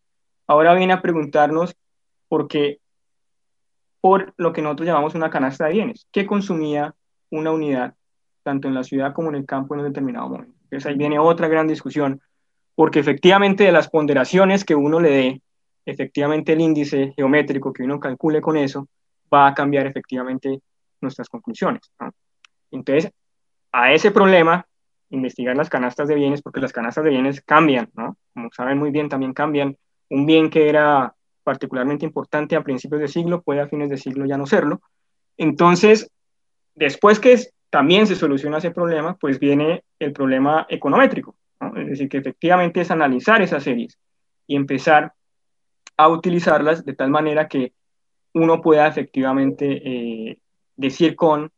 ahora viene a preguntarnos por qué, por lo que nosotros llamamos una canasta de bienes. ¿Qué consumía una unidad, tanto en la ciudad como en el campo en un determinado momento? Entonces ahí viene otra gran discusión, porque efectivamente de las ponderaciones que uno le dé, efectivamente el índice geométrico que uno calcule con eso, va a cambiar efectivamente nuestras conclusiones, ¿no? Entonces, a ese problema, investigar las canastas de bienes, porque las canastas de bienes cambian, ¿no? Como saben muy bien, también cambian. Un bien que era particularmente importante a principios de siglo puede a fines de siglo ya no serlo. Entonces, después que también se soluciona ese problema, pues viene el problema econométrico, ¿no? Es decir, que efectivamente es analizar esas series y empezar a utilizarlas de tal manera que uno pueda efectivamente decir con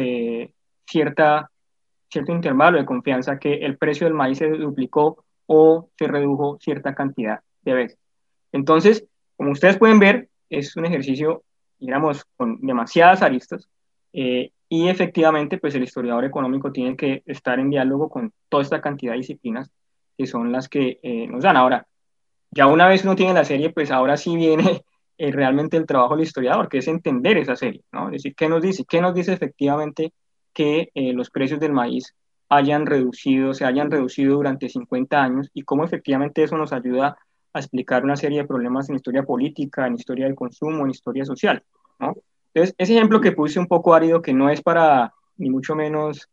cierto intervalo de confianza que el precio del maíz se duplicó o se redujo cierta cantidad de veces. Entonces, como ustedes pueden ver, es un ejercicio, digamos, con demasiadas aristas, y efectivamente, pues el historiador económico tiene que estar en diálogo con toda esta cantidad de disciplinas que son las que nos dan. Ahora, ya una vez uno tiene la serie, pues ahora sí viene realmente el trabajo del historiador, que es entender esa serie, ¿no? Es decir, ¿qué nos dice? ¿Qué nos dice efectivamente que los precios del maíz se hayan reducido durante 50 años y cómo efectivamente eso nos ayuda a explicar una serie de problemas en historia política, en historia del consumo, en historia social, ¿no? Entonces, ese ejemplo que puse un poco árido, que no es para ni mucho menos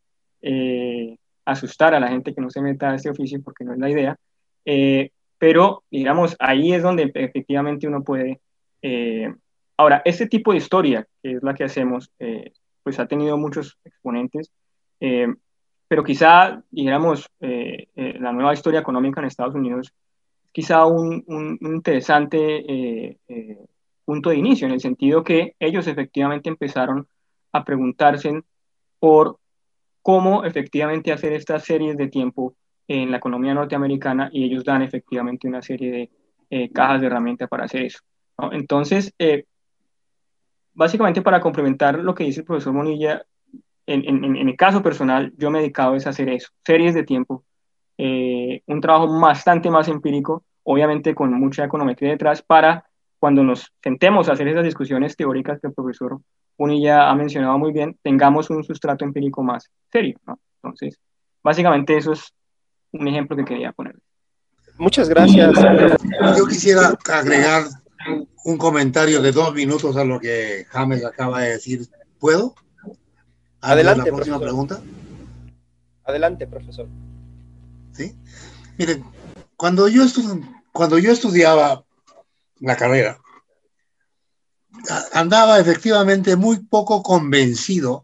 asustar a la gente que no se meta a este oficio, porque no es la idea, pero digamos, ahí es donde efectivamente uno puede... ahora, este tipo de historia, que es la que hacemos, pues ha tenido muchos exponentes, pero quizá, dijéramos, la nueva historia económica en Estados Unidos, quizá un interesante punto de inicio, en el sentido que ellos efectivamente empezaron a preguntarse por cómo efectivamente hacer estas series de tiempo en la economía norteamericana, y ellos dan efectivamente una serie de cajas de herramientas para hacer eso, ¿no? Entonces, básicamente para complementar lo que dice el profesor Bonilla, en mi caso personal, yo me he dedicado a hacer eso, series de tiempo, un trabajo bastante más empírico, obviamente con mucha econometría detrás, para cuando nos sentemos a hacer esas discusiones teóricas que el profesor Bonilla ha mencionado muy bien, tengamos un sustrato empírico más serio, ¿no? Entonces, básicamente eso es un ejemplo que quería poner. Muchas gracias. Yo quisiera agregar un comentario de 2 minutos a lo que James acaba de decir. ¿Puedo? Adelante, la próxima profesor. Pregunta. Adelante, profesor. ¿Sí? Miren, cuando yo estudiaba la carrera, andaba efectivamente muy poco convencido,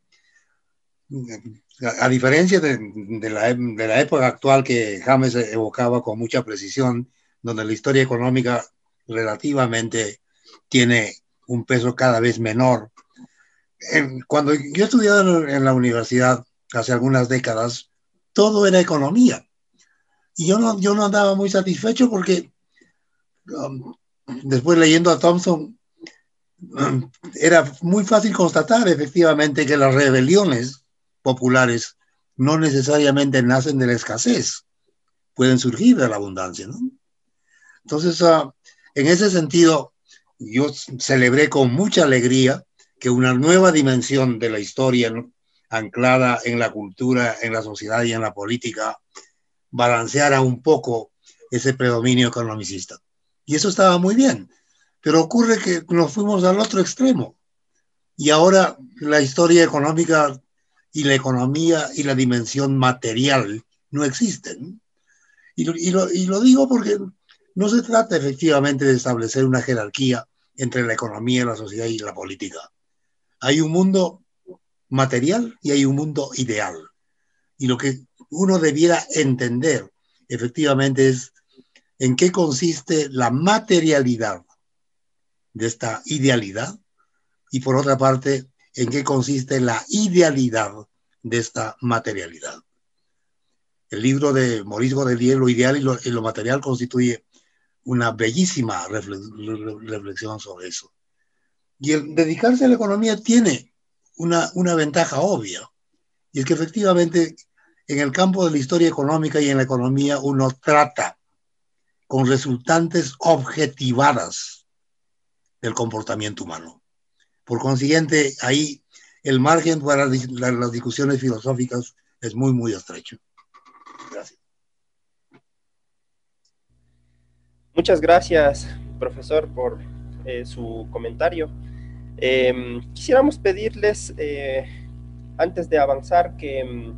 a diferencia de la época actual que James evocaba con mucha precisión, donde la historia económica relativamente tiene un peso cada vez menor. Cuando yo estudiaba en la universidad hace algunas décadas, todo era economía. Y yo no andaba muy satisfecho porque después leyendo a Thompson, era muy fácil constatar efectivamente que las rebeliones populares no necesariamente nacen de la escasez, pueden surgir de la abundancia, ¿no? Entonces, en ese sentido, yo celebré con mucha alegría que una nueva dimensión de la historia, ¿no?, anclada en la cultura, en la sociedad y en la política, balanceara un poco ese predominio economicista. Y eso estaba muy bien. Pero ocurre que nos fuimos al otro extremo. Y ahora la historia económica y la economía y la dimensión material no existen. Y lo digo porque no se trata efectivamente de establecer una jerarquía entre la economía, la sociedad y la política. Hay un mundo material y hay un mundo ideal. Y lo que uno debiera entender efectivamente es en qué consiste la materialidad de esta idealidad y, por otra parte, en qué consiste la idealidad de esta materialidad. El libro de Maurice Godelier, Lo ideal y lo material, constituye una bellísima reflexión sobre eso. Y el dedicarse a la economía tiene una ventaja obvia, y es que efectivamente en el campo de la historia económica y en la economía uno trata con resultantes objetivadas del comportamiento humano. Por consiguiente, ahí el margen para las discusiones filosóficas es muy, muy estrecho. Gracias. Muchas gracias, profesor, por su comentario. Quisiéramos pedirles, antes de avanzar, que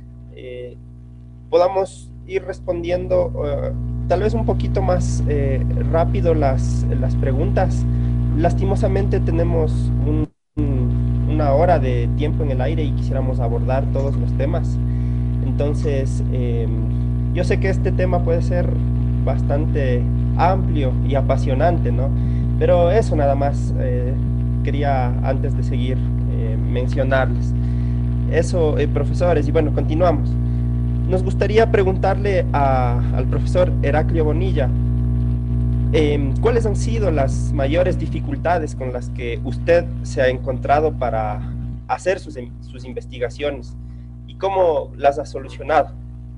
podamos ir respondiendo tal vez un poquito más rápido las preguntas. Lastimosamente tenemos una hora de tiempo en el aire y quisiéramos abordar todos los temas. Entonces, yo sé que este tema puede ser bastante amplio y apasionante, ¿no? Pero eso nada más quería, antes de seguir, mencionarles. Eso, profesores, y bueno, continuamos. Nos gustaría preguntarle al profesor Heraclio Bonilla, ¿cuáles han sido las mayores dificultades con las que usted se ha encontrado para hacer sus investigaciones y cómo las ha solucionado?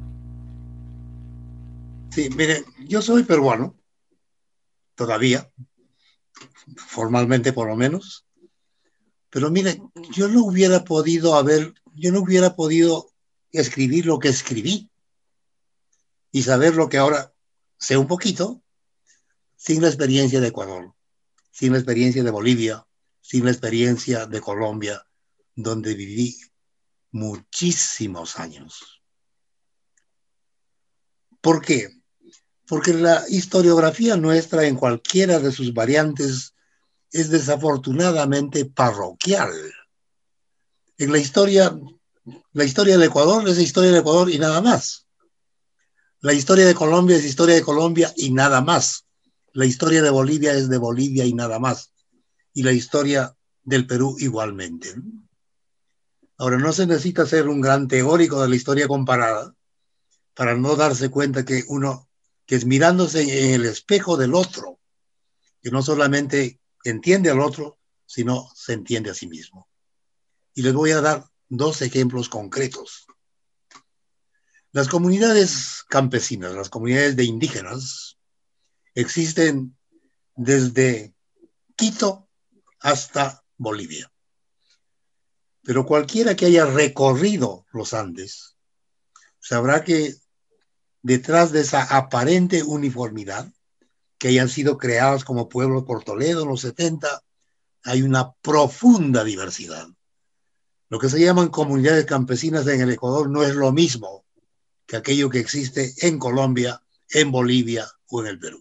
Sí, mire, yo soy peruano, todavía, formalmente por lo menos, pero mire, yo no hubiera podido escribir lo que escribí y saber lo que ahora sé un poquito sin la experiencia de Ecuador, sin la experiencia de Bolivia, sin la experiencia de Colombia, donde viví muchísimos años. ¿Por qué? Porque la historiografía nuestra en cualquiera de sus variantes es desafortunadamente parroquial. En la historia del Ecuador es la historia del Ecuador y nada más. La historia de Colombia es historia de Colombia y nada más. La historia de Bolivia es de Bolivia y nada más. Y la historia del Perú igualmente. Ahora, no se necesita ser un gran teórico de la historia comparada para no darse cuenta que es mirándose en el espejo del otro, que no solamente entiende al otro, sino se entiende a sí mismo. Y les voy a dar 2 ejemplos concretos. Las comunidades campesinas, las comunidades de indígenas, existen desde Quito hasta Bolivia. Pero cualquiera que haya recorrido los Andes sabrá que detrás de esa aparente uniformidad, que hayan sido creadas como pueblos por Toledo en los 70, hay una profunda diversidad. Lo que se llaman comunidades campesinas en el Ecuador no es lo mismo que aquello que existe en Colombia, en Bolivia o en el Perú.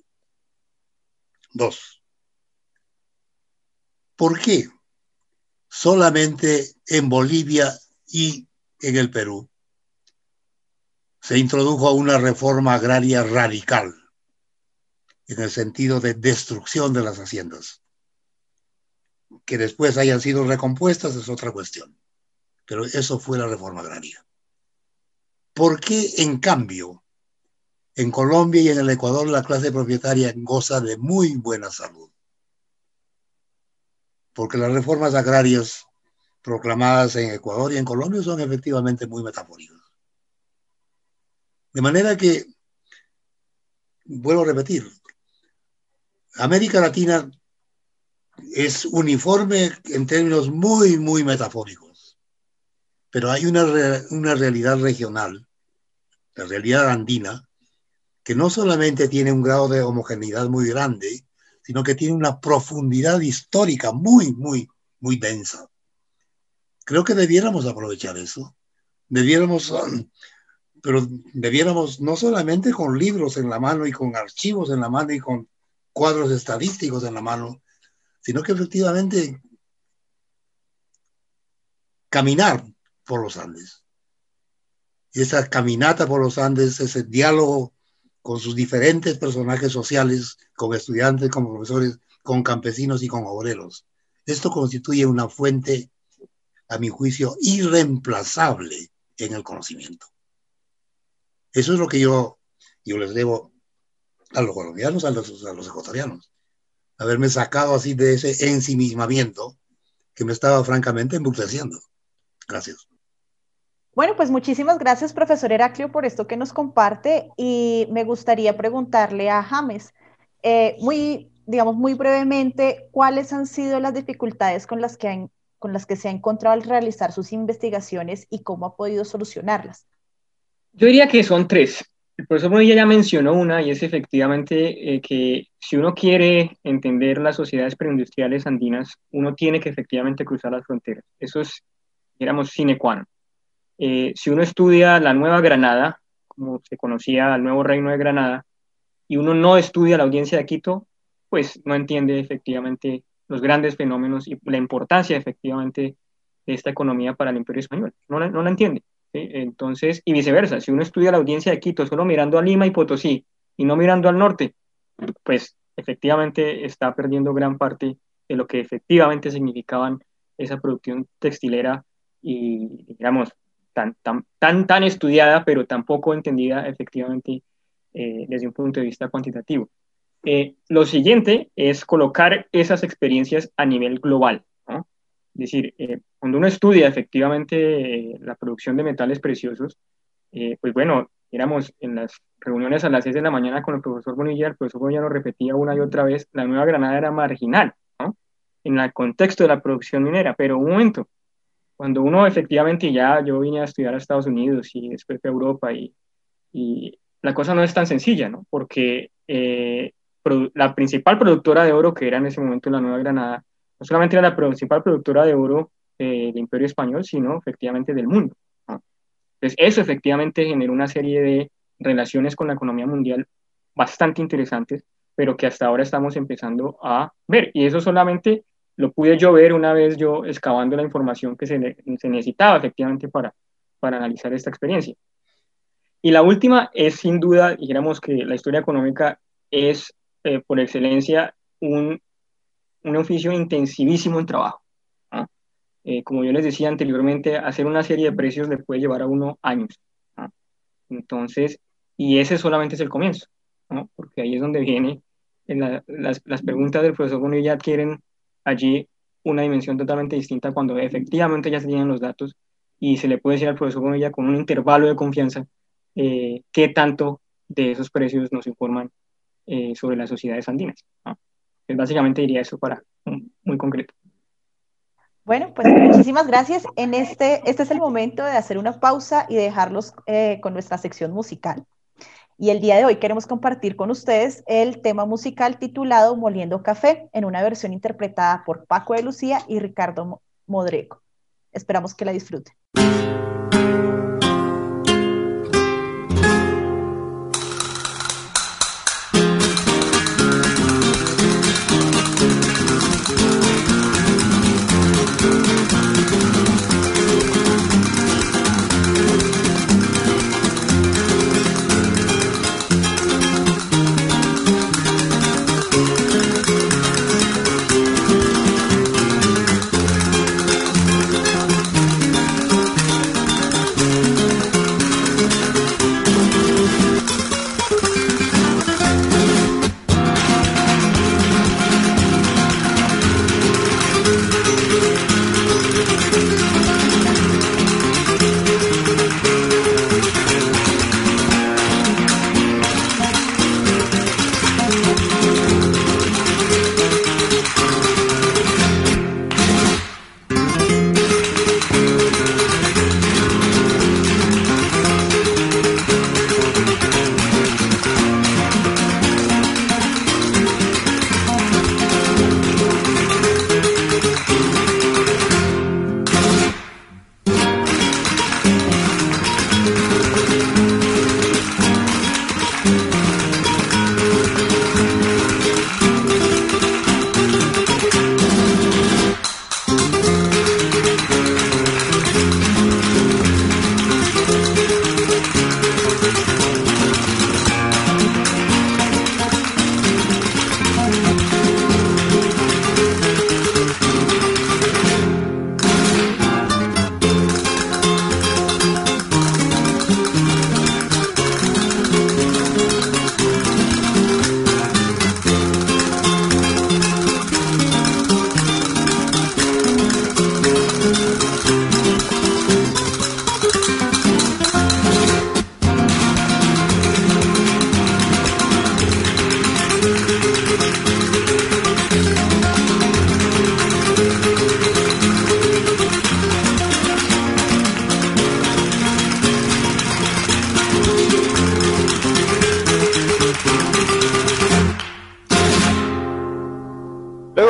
2. ¿Por qué solamente en Bolivia y en el Perú se introdujo una reforma agraria radical en el sentido de destrucción de las haciendas? Que después hayan sido recompuestas es otra cuestión, pero eso fue la reforma agraria. ¿Por qué, en cambio, en Colombia y en el Ecuador la clase propietaria goza de muy buena salud? Porque las reformas agrarias proclamadas en Ecuador y en Colombia son efectivamente muy metafóricas. De manera que, vuelvo a repetir, América Latina es uniforme en términos muy, muy metafóricos, pero hay una realidad regional, la realidad andina, que no solamente tiene un grado de homogeneidad muy grande, sino que tiene una profundidad histórica muy, muy, muy densa. Creo que debiéramos aprovechar eso. Pero debiéramos no solamente con libros en la mano y con archivos en la mano y con cuadros estadísticos en la mano, sino que efectivamente caminar por los Andes. Y esa caminata por los Andes, ese diálogo con sus diferentes personajes sociales, con estudiantes, con profesores, con campesinos y con obreros. Esto constituye una fuente, a mi juicio, irreemplazable en el conocimiento. Eso es lo que yo les debo a los colombianos, a los ecuatorianos. Haberme sacado así de ese ensimismamiento que me estaba francamente embruteciendo. Gracias. Bueno, pues muchísimas gracias, profesor Heraclio, por esto que nos comparte, y me gustaría preguntarle a James, muy brevemente, ¿cuáles han sido las dificultades con las que se ha encontrado al realizar sus investigaciones y cómo ha podido solucionarlas? Yo diría que son tres. El profesor Bonilla ya mencionó una, y es efectivamente que si uno quiere entender las sociedades preindustriales andinas, uno tiene que efectivamente cruzar las fronteras. Eso es, digamos, sine qua non. Si uno estudia la Nueva Granada, como se conocía el Nuevo Reino de Granada, y uno no estudia la Audiencia de Quito, pues no entiende efectivamente los grandes fenómenos y la importancia efectivamente de esta economía para el Imperio Español. No la entiende. ¿Sí? Entonces, y viceversa, si uno estudia la Audiencia de Quito solo mirando a Lima y Potosí y no mirando al norte, pues efectivamente está perdiendo gran parte de lo que efectivamente significaban esa producción textilera y, digamos, tan estudiada, pero tan poco entendida efectivamente desde un punto de vista cuantitativo. Lo siguiente es colocar esas experiencias a nivel global, ¿no? Es decir, cuando uno estudia efectivamente la producción de metales preciosos, pues bueno, éramos en las reuniones a las 6 de la mañana con el profesor Bonilla nos repetía una y otra vez, la Nueva Granada era marginal, ¿no? En el contexto de la producción minera, pero un momento, cuando uno efectivamente yo vine a estudiar a Estados Unidos y después a Europa y la cosa no es tan sencilla, ¿no? Porque la principal productora de oro, que era en ese momento la Nueva Granada, no solamente era la principal productora de oro del Imperio Español, sino efectivamente del mundo, ¿no? Entonces eso efectivamente generó una serie de relaciones con la economía mundial bastante interesantes, pero que hasta ahora estamos empezando a ver. Y eso solamente lo pude yo ver una vez yo excavando la información que se necesitaba efectivamente para analizar esta experiencia. Y la última es sin duda, dijéramos que la historia económica es por excelencia un oficio intensivísimo en trabajo, ¿no? Como yo les decía anteriormente, hacer una serie de precios le puede llevar a uno años, ¿no? Entonces, y ese solamente es el comienzo, ¿no? Porque ahí es donde vienen las preguntas del profesor Bonilla adquieren allí una dimensión totalmente distinta cuando efectivamente ya se tienen los datos y se le puede decir al profesor Bonilla con un intervalo de confianza qué tanto de esos precios nos informan sobre las sociedades andinas, ¿no? Pues básicamente diría eso para muy concreto. Bueno, pues muchísimas gracias. Este es el momento de hacer una pausa y dejarlos con nuestra sección musical. Y el día de hoy queremos compartir con ustedes el tema musical titulado Moliendo Café, en una versión interpretada por Paco de Lucía y Ricardo Modreco. Esperamos que la disfruten.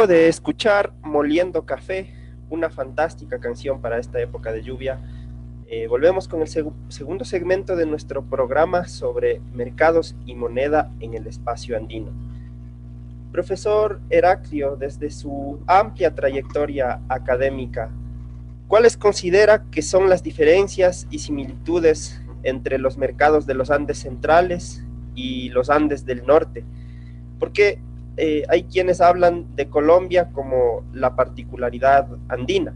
Luego de escuchar Moliendo Café, una fantástica canción para esta época de lluvia, volvemos con el segundo segmento de nuestro programa sobre mercados y moneda en el espacio andino. Profesor Heraclio, desde su amplia trayectoria académica, ¿cuáles considera que son las diferencias y similitudes entre los mercados de los Andes centrales y los Andes del norte? Porque hay quienes hablan de Colombia como la particularidad andina.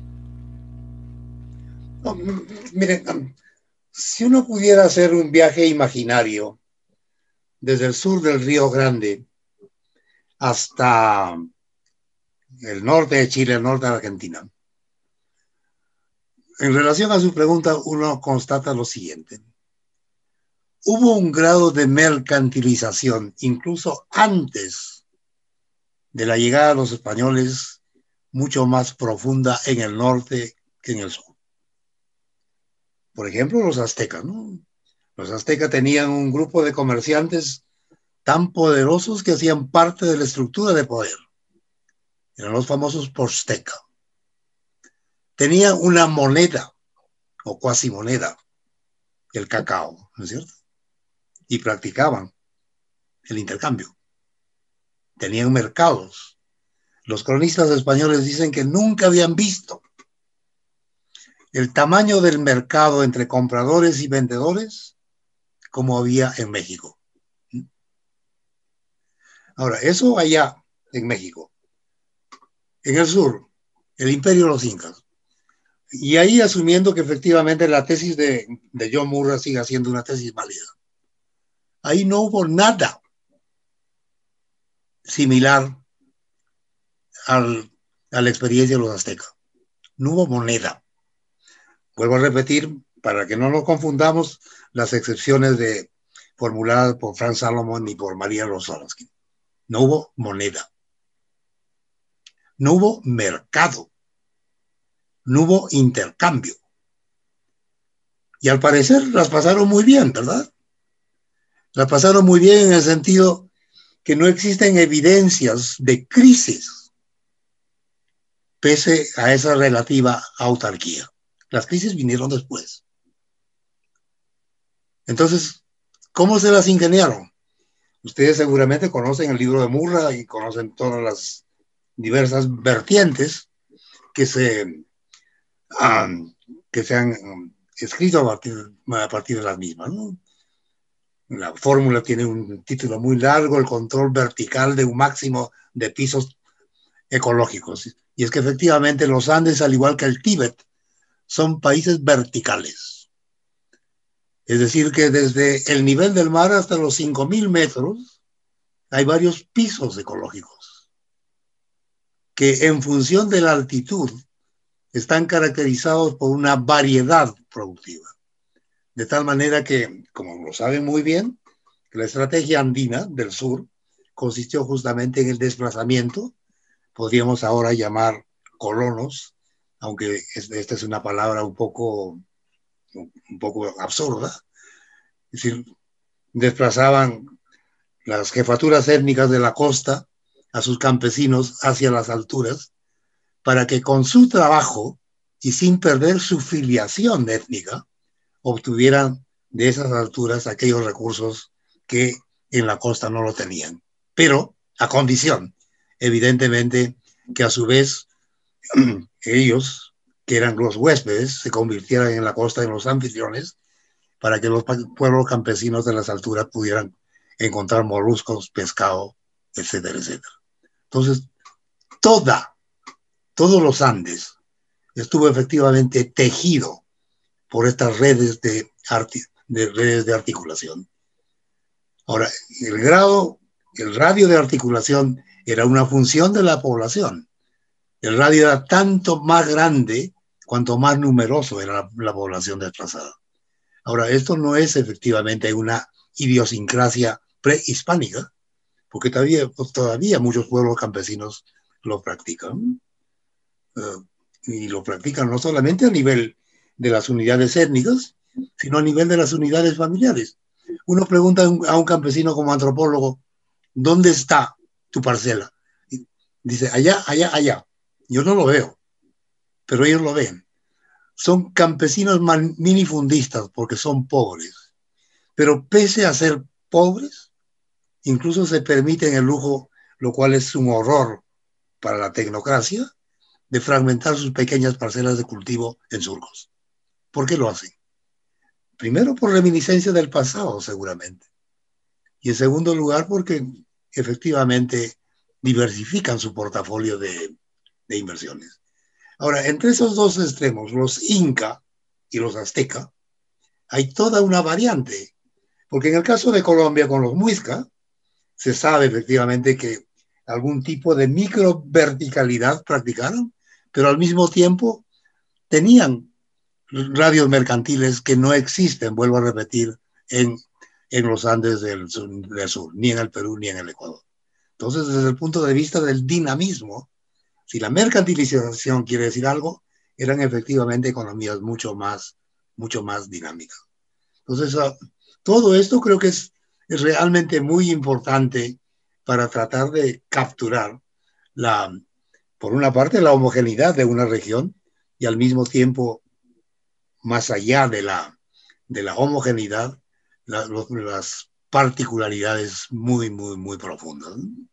No, miren, si uno pudiera hacer un viaje imaginario desde el sur del Río Grande hasta el norte de Chile, el norte de Argentina, en relación a su pregunta, uno constata lo siguiente. Hubo un grado de mercantilización, incluso antes de la llegada de los españoles, mucho más profunda en el norte que en el sur. Por ejemplo, los aztecas, ¿no? Los aztecas tenían un grupo de comerciantes tan poderosos que hacían parte de la estructura de poder. Eran los famosos Pozteca. Tenían una moneda, o cuasi moneda, el cacao, ¿no es cierto? Y practicaban el intercambio. Tenían mercados. Los cronistas españoles dicen que nunca habían visto el tamaño del mercado entre compradores y vendedores como había en México. Ahora, eso allá en México. En el sur, el imperio de los incas. Y ahí asumiendo que efectivamente la tesis de John Murray sigue siendo una tesis válida. Ahí no hubo nada similar a la experiencia de los aztecas. No hubo moneda. Vuelvo a repetir, para que no nos confundamos, las excepciones formuladas por Franz Salomon y por María Rosolansky. No hubo moneda. No hubo mercado. No hubo intercambio. Y al parecer las pasaron muy bien, ¿verdad? Las pasaron muy bien en el sentido que no existen evidencias de crisis pese a esa relativa autarquía. Las crisis vinieron después. Entonces, ¿cómo se las ingeniaron? Ustedes seguramente conocen el libro de Murray y conocen todas las diversas vertientes que se han escrito a partir de las mismas, ¿no? La fórmula tiene un título muy largo, el control vertical de un máximo de pisos ecológicos. Y es que efectivamente los Andes, al igual que el Tíbet, son países verticales. Es decir, que desde el nivel del mar hasta los 5.000 metros hay varios pisos ecológicos que en función de la altitud están caracterizados por una variedad productiva. De tal manera que, como lo saben muy bien, la estrategia andina del sur consistió justamente en el desplazamiento, podríamos ahora llamar colonos, aunque esta es una palabra un poco absurda. Es decir, desplazaban las jefaturas étnicas de la costa a sus campesinos hacia las alturas para que con su trabajo y sin perder su filiación étnica obtuvieran de esas alturas aquellos recursos que en la costa no lo tenían. Pero a condición, evidentemente, que a su vez ellos, que eran los huéspedes, se convirtieran en la costa en los anfitriones para que los pueblos campesinos de las alturas pudieran encontrar moluscos, pescado, etcétera, etcétera. Entonces, todos los Andes estuvo efectivamente tejido por estas redes de articulación. Ahora, el radio de articulación era una función de la población. El radio era tanto más grande cuanto más numeroso era la población desplazada. Ahora, esto no es efectivamente una idiosincrasia prehispánica, porque todavía muchos pueblos campesinos lo practican. Y lo practican no solamente a nivel de las unidades étnicas, sino a nivel de las unidades familiares. Uno pregunta a un campesino como antropólogo, ¿dónde está tu parcela? Dice, allá, allá, allá. Yo no lo veo, pero ellos lo ven. Son campesinos minifundistas porque son pobres. Pero pese a ser pobres, incluso se permiten el lujo, lo cual es un horror para la tecnocracia, de fragmentar sus pequeñas parcelas de cultivo en surcos. ¿Por qué lo hacen? Primero, por reminiscencia del pasado, seguramente. Y en segundo lugar, porque efectivamente diversifican su portafolio de inversiones. Ahora, entre esos dos extremos, los Inca y los Azteca, hay toda una variante. Porque en el caso de Colombia, con los Muisca, se sabe efectivamente que algún tipo de microverticalidad practicaron, pero al mismo tiempo tenían radios mercantiles que no existen, vuelvo a repetir, en los Andes del sur, ni en el Perú ni en el Ecuador. Entonces, desde el punto de vista del dinamismo, si la mercantilización quiere decir algo, eran efectivamente economías mucho más dinámicas. Entonces, todo esto creo que es realmente muy importante para tratar de capturar, por una parte, la homogeneidad de una región y al mismo tiempo, más allá de la homogeneidad, las particularidades muy, muy, muy profundas.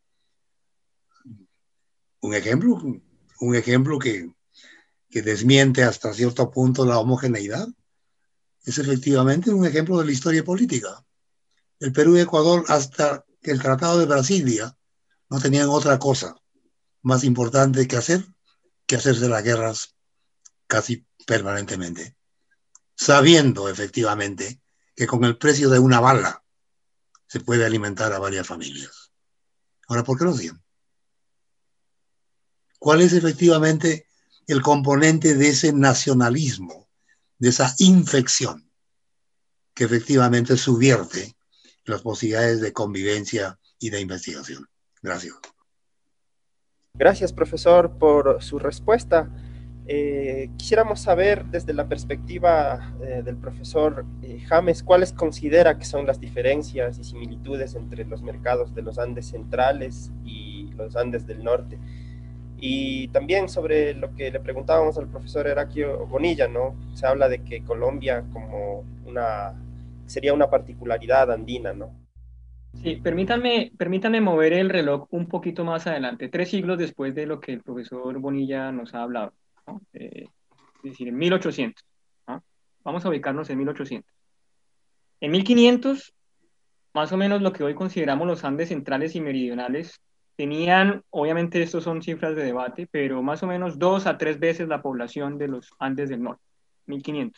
Un ejemplo que desmiente hasta cierto punto la homogeneidad es efectivamente un ejemplo de la historia política. El Perú y Ecuador, hasta el Tratado de Brasilia, no tenían otra cosa más importante que hacerse las guerras casi permanentemente, sabiendo efectivamente que con el precio de una bala se puede alimentar a varias familias. Ahora, ¿por qué lo hacían? ¿Cuál es efectivamente el componente de ese nacionalismo, de esa infección que efectivamente subvierte las posibilidades de convivencia y de investigación? Gracias. Gracias, profesor, por su respuesta. Quisiéramos saber desde la perspectiva del profesor James, ¿cuáles considera que son las diferencias y similitudes entre los mercados de los Andes centrales y los Andes del norte? Y también sobre lo que le preguntábamos al profesor Heraclio Bonilla, ¿no? Se habla de que Colombia sería una particularidad andina, ¿no? Sí, permítanme mover el reloj un poquito más adelante, 3 siglos después de lo que el profesor Bonilla nos ha hablado, ¿no? Es decir, en 1800, ¿no? Vamos a ubicarnos en 1800. En 1500, más o menos lo que hoy consideramos los Andes centrales y meridionales, tenían, obviamente estos son cifras de debate, pero más o menos 2 a 3 veces la población de los Andes del norte, 1500.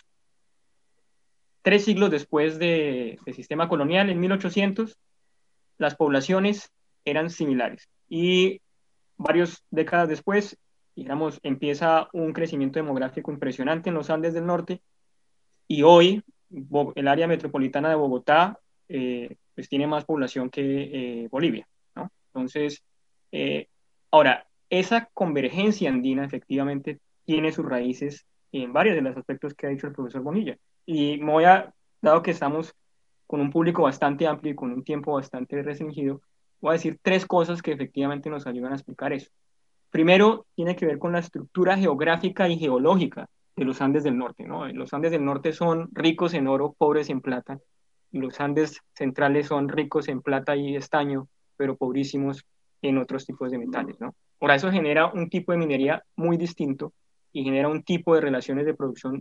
3 siglos después del sistema colonial, en 1800, las poblaciones eran similares. Y varias décadas después, digamos, empieza un crecimiento demográfico impresionante en los Andes del norte, y hoy el área metropolitana de Bogotá pues tiene más población que Bolivia, ¿no? Entonces, ahora, esa convergencia andina efectivamente tiene sus raíces en varios de los aspectos que ha dicho el profesor Bonilla. Y dado que estamos con un público bastante amplio y con un tiempo bastante restringido, voy a decir 3 cosas que efectivamente nos ayudan a explicar eso. Primero, tiene que ver con la estructura geográfica y geológica de los Andes del norte, ¿no? Los Andes del norte son ricos en oro, pobres en plata, y los Andes centrales son ricos en plata y estaño, pero pobrísimos en otros tipos de metales, ¿no? Ahora, eso genera un tipo de minería muy distinto y genera un tipo de relaciones de producción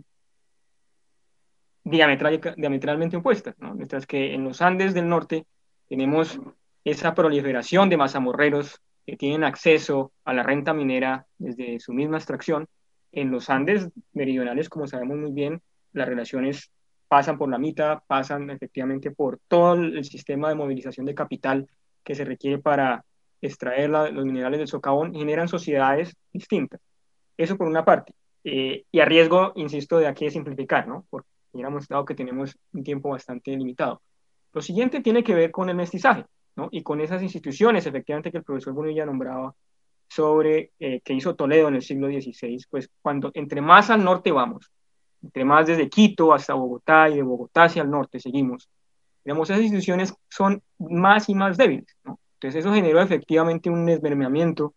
diametralmente opuestas, ¿no? Mientras que en los Andes del norte tenemos esa proliferación de mazamorreros que tienen acceso a la renta minera desde su misma extracción. En los Andes meridionales, como sabemos muy bien, las relaciones pasan por la mitad, pasan efectivamente por todo el sistema de movilización de capital que se requiere para extraer los minerales del socavón, generan sociedades distintas. Eso por una parte. Y a riesgo, insisto, de aquí de simplificar, ¿no? Porque hubiéramos dado que tenemos un tiempo bastante limitado. Lo siguiente tiene que ver con el mestizaje, ¿no? Y con esas instituciones, efectivamente, que el profesor Bonilla nombraba sobre que hizo Toledo en el siglo XVI, pues entre más al norte vamos, entre más desde Quito hasta Bogotá y de Bogotá hacia el norte seguimos, digamos, esas instituciones son más y más débiles, ¿no? Entonces eso generó efectivamente un desmermeamiento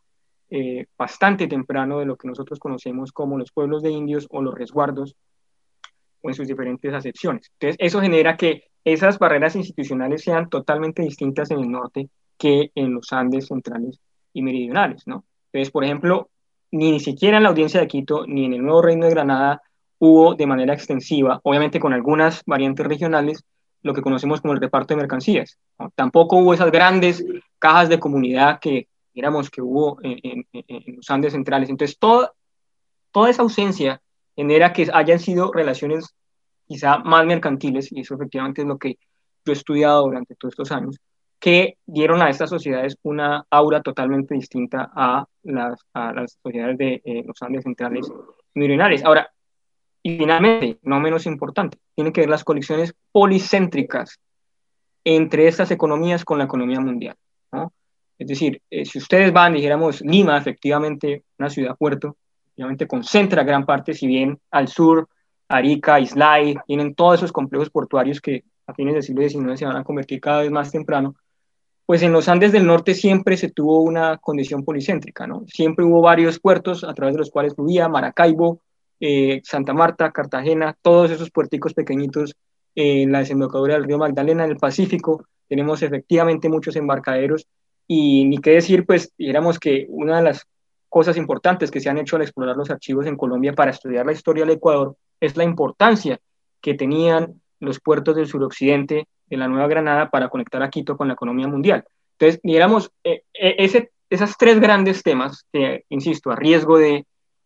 bastante temprano de lo que nosotros conocemos como los pueblos de indios o los resguardos, o en sus diferentes acepciones. Entonces, eso genera que esas barreras institucionales sean totalmente distintas en el norte que en los Andes centrales y meridionales, ¿no? Entonces, por ejemplo, ni siquiera en la Audiencia de Quito ni en el Nuevo Reino de Granada hubo de manera extensiva, obviamente con algunas variantes regionales, lo que conocemos como el reparto de mercancías, ¿no? Tampoco hubo esas grandes cajas de comunidad que, digamos, que hubo en los Andes centrales. Entonces, toda esa ausencia genera que hayan sido relaciones quizá más mercantiles, y eso efectivamente es lo que yo he estudiado durante todos estos años, que dieron a estas sociedades una aura totalmente distinta a las sociedades de los Andes centrales y meridionales. Ahora, y finalmente, no menos importante, tienen que ver las conexiones policéntricas entre estas economías con la economía mundial, ¿no? Es decir, si ustedes van, dijéramos, Lima, efectivamente, una ciudad-puerto, efectivamente concentra gran parte, si bien al sur, Arica, Islay, tienen todos esos complejos portuarios que a fines del siglo XIX se van a convertir cada vez más temprano, pues en los Andes del norte siempre se tuvo una condición policéntrica, ¿no? Siempre hubo varios puertos a través de los cuales fluía Maracaibo, Santa Marta, Cartagena, todos esos puerticos pequeñitos en la desembocadura del río Magdalena, en el Pacífico, tenemos efectivamente muchos embarcaderos, y ni qué decir, pues, dijéramos que una de las cosas importantes que se han hecho al explorar los archivos en Colombia para estudiar la historia del Ecuador es la importancia que tenían los puertos del suroccidente de la Nueva Granada para conectar a Quito con la economía mundial. Entonces, digamos, esas tres grandes temas, que, insisto, a riesgo de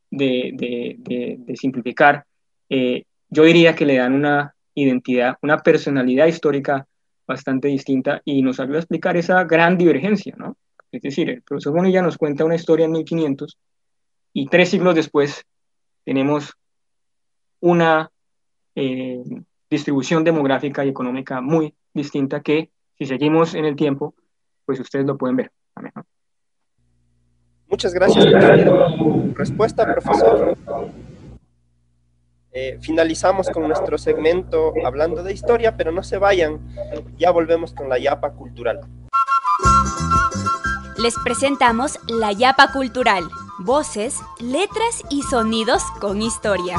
simplificar, yo diría que le dan una identidad, una personalidad histórica bastante distinta, y nos ayuda a explicar esa gran divergencia, ¿no? Es decir, el profesor Bonilla nos cuenta una historia en 1500 y 3 siglos después tenemos una distribución demográfica y económica muy distinta que, si seguimos en el tiempo, pues ustedes lo pueden ver. Muchas gracias por su respuesta, profesor. Finalizamos con nuestro segmento hablando de historia, pero no se vayan, ya volvemos con la Yapa Cultural. Les presentamos la Yapa Cultural, voces, letras y sonidos con historia.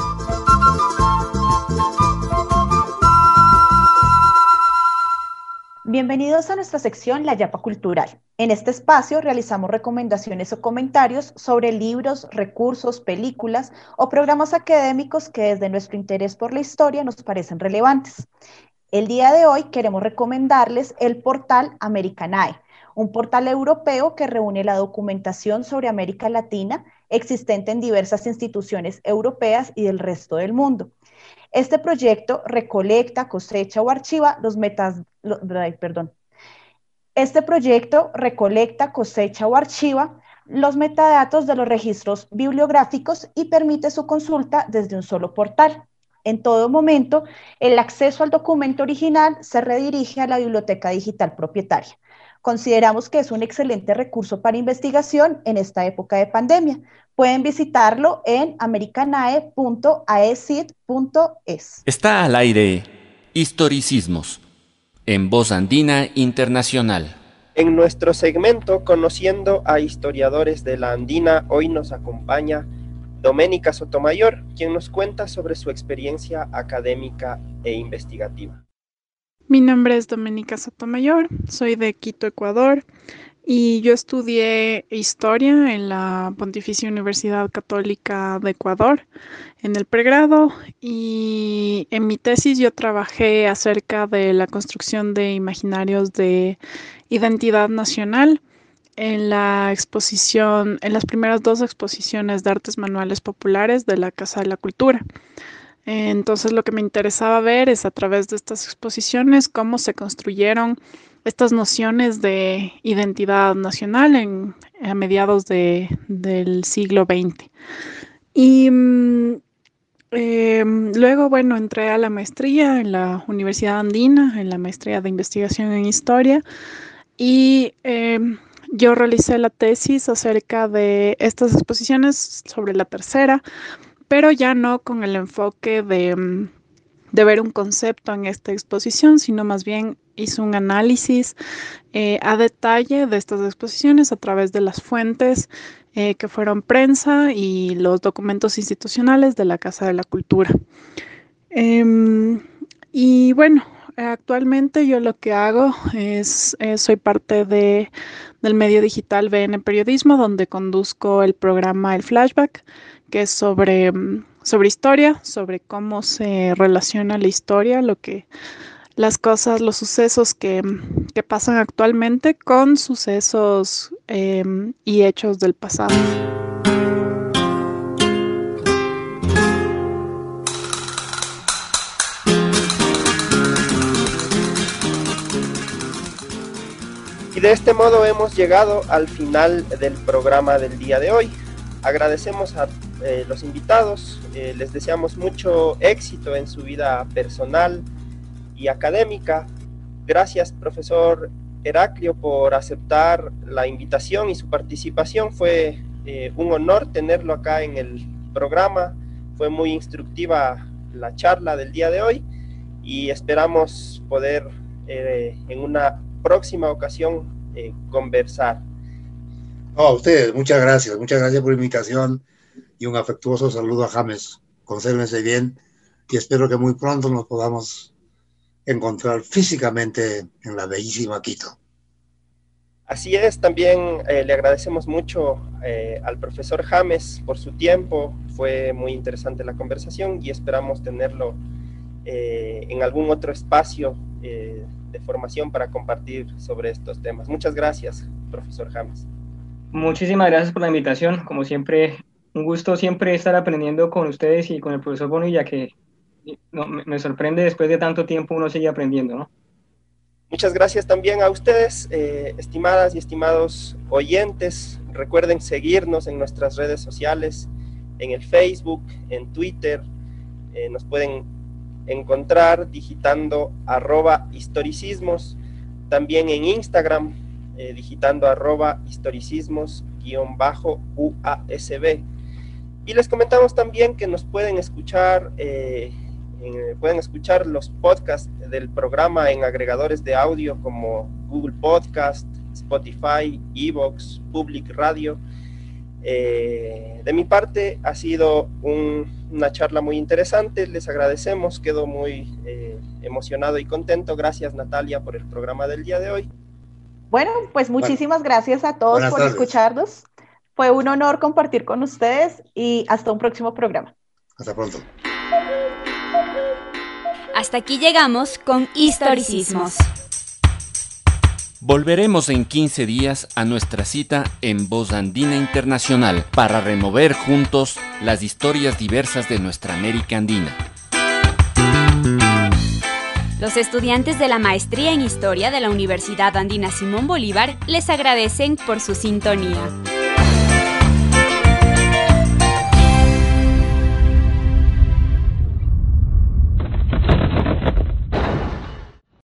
Bienvenidos a nuestra sección La Yapa Cultural. En este espacio realizamos recomendaciones o comentarios sobre libros, recursos, películas o programas académicos que desde nuestro interés por la historia nos parecen relevantes. El día de hoy queremos recomendarles el portal Americanae, un portal europeo que reúne la documentación sobre América Latina existente en diversas instituciones europeas y del resto del mundo. Este proyecto recolecta, cosecha o archiva los metadatos de los registros bibliográficos y permite su consulta desde un solo portal. En todo momento, el acceso al documento original se redirige a la biblioteca digital propietaria. Consideramos que es un excelente recurso para investigación en esta época de pandemia. Pueden visitarlo en americanae.aecid.es. Está al aire Historicismos, en Voz Andina Internacional. En nuestro segmento Conociendo a historiadores de la Andina, hoy nos acompaña Doménica Sotomayor, quien nos cuenta sobre su experiencia académica e investigativa. Mi nombre es Doménica Sotomayor, soy de Quito, Ecuador, y yo estudié Historia en la Pontificia Universidad Católica de Ecuador en el pregrado, y en mi tesis yo trabajé acerca de la construcción de imaginarios de identidad nacional en la exposición, en las primeras 2 exposiciones de artes manuales populares de la Casa de la Cultura. Entonces lo que me interesaba ver es a través de estas exposiciones cómo se construyeron estas nociones de identidad nacional a mediados del siglo XX. Y luego, bueno, entré a la maestría en la Universidad Andina, en la maestría de investigación en historia, y yo realicé la tesis acerca de estas exposiciones sobre la tercera, pero ya no con el enfoque de ver un concepto en esta exposición, sino más bien hice un análisis a detalle de estas exposiciones a través de las fuentes que fueron prensa y los documentos institucionales de la Casa de la Cultura. Y bueno, actualmente yo lo que hago es, soy parte del medio digital BN Periodismo, donde conduzco el programa El Flashback, que es sobre historia, sobre cómo se relaciona la historia, las cosas, los sucesos que pasan actualmente con sucesos y hechos del pasado. Y de este modo hemos llegado al final del programa del día de hoy. Agradecemos a los invitados, les deseamos mucho éxito en su vida personal y académica. Gracias, profesor Heraclio, por aceptar la invitación y su participación. Fue un honor tenerlo acá en el programa. Fue muy instructiva la charla del día de hoy y esperamos poder en una próxima ocasión conversar. A ustedes, muchas gracias por la invitación y un afectuoso saludo a James. Consérvense bien y espero que muy pronto nos podamos encontrar físicamente en la bellísima Quito. Así es, también le agradecemos mucho al profesor James por su tiempo. Fue muy interesante la conversación y esperamos tenerlo en algún otro espacio de formación para compartir sobre estos temas. Muchas gracias, profesor James. Muchísimas gracias por la invitación. Como siempre, un gusto siempre estar aprendiendo con ustedes y con el profesor Bonilla, que me sorprende, después de tanto tiempo uno sigue aprendiendo, ¿no? Muchas gracias también a ustedes, estimadas y estimados oyentes. Recuerden seguirnos en nuestras redes sociales, en el Facebook, en Twitter. Nos pueden encontrar digitando @historicismos, también en Instagram digitando @historicismos_UASB. Y les comentamos también que nos pueden escuchar los podcasts del programa en agregadores de audio como Google Podcast, Spotify, Evox, Public Radio. De mi parte ha sido una charla muy interesante, les agradecemos, quedo muy emocionado y contento. Gracias, Natalia, por el programa del día de hoy. Bueno, pues muchísimas gracias a todos por escucharnos. Fue un honor compartir con ustedes y hasta un próximo programa. Hasta pronto. Hasta aquí llegamos con Historicismos. Volveremos en 15 días a nuestra cita en Voz Andina Internacional para remover juntos las historias diversas de nuestra América Andina. Los estudiantes de la Maestría en Historia de la Universidad Andina Simón Bolívar les agradecen por su sintonía.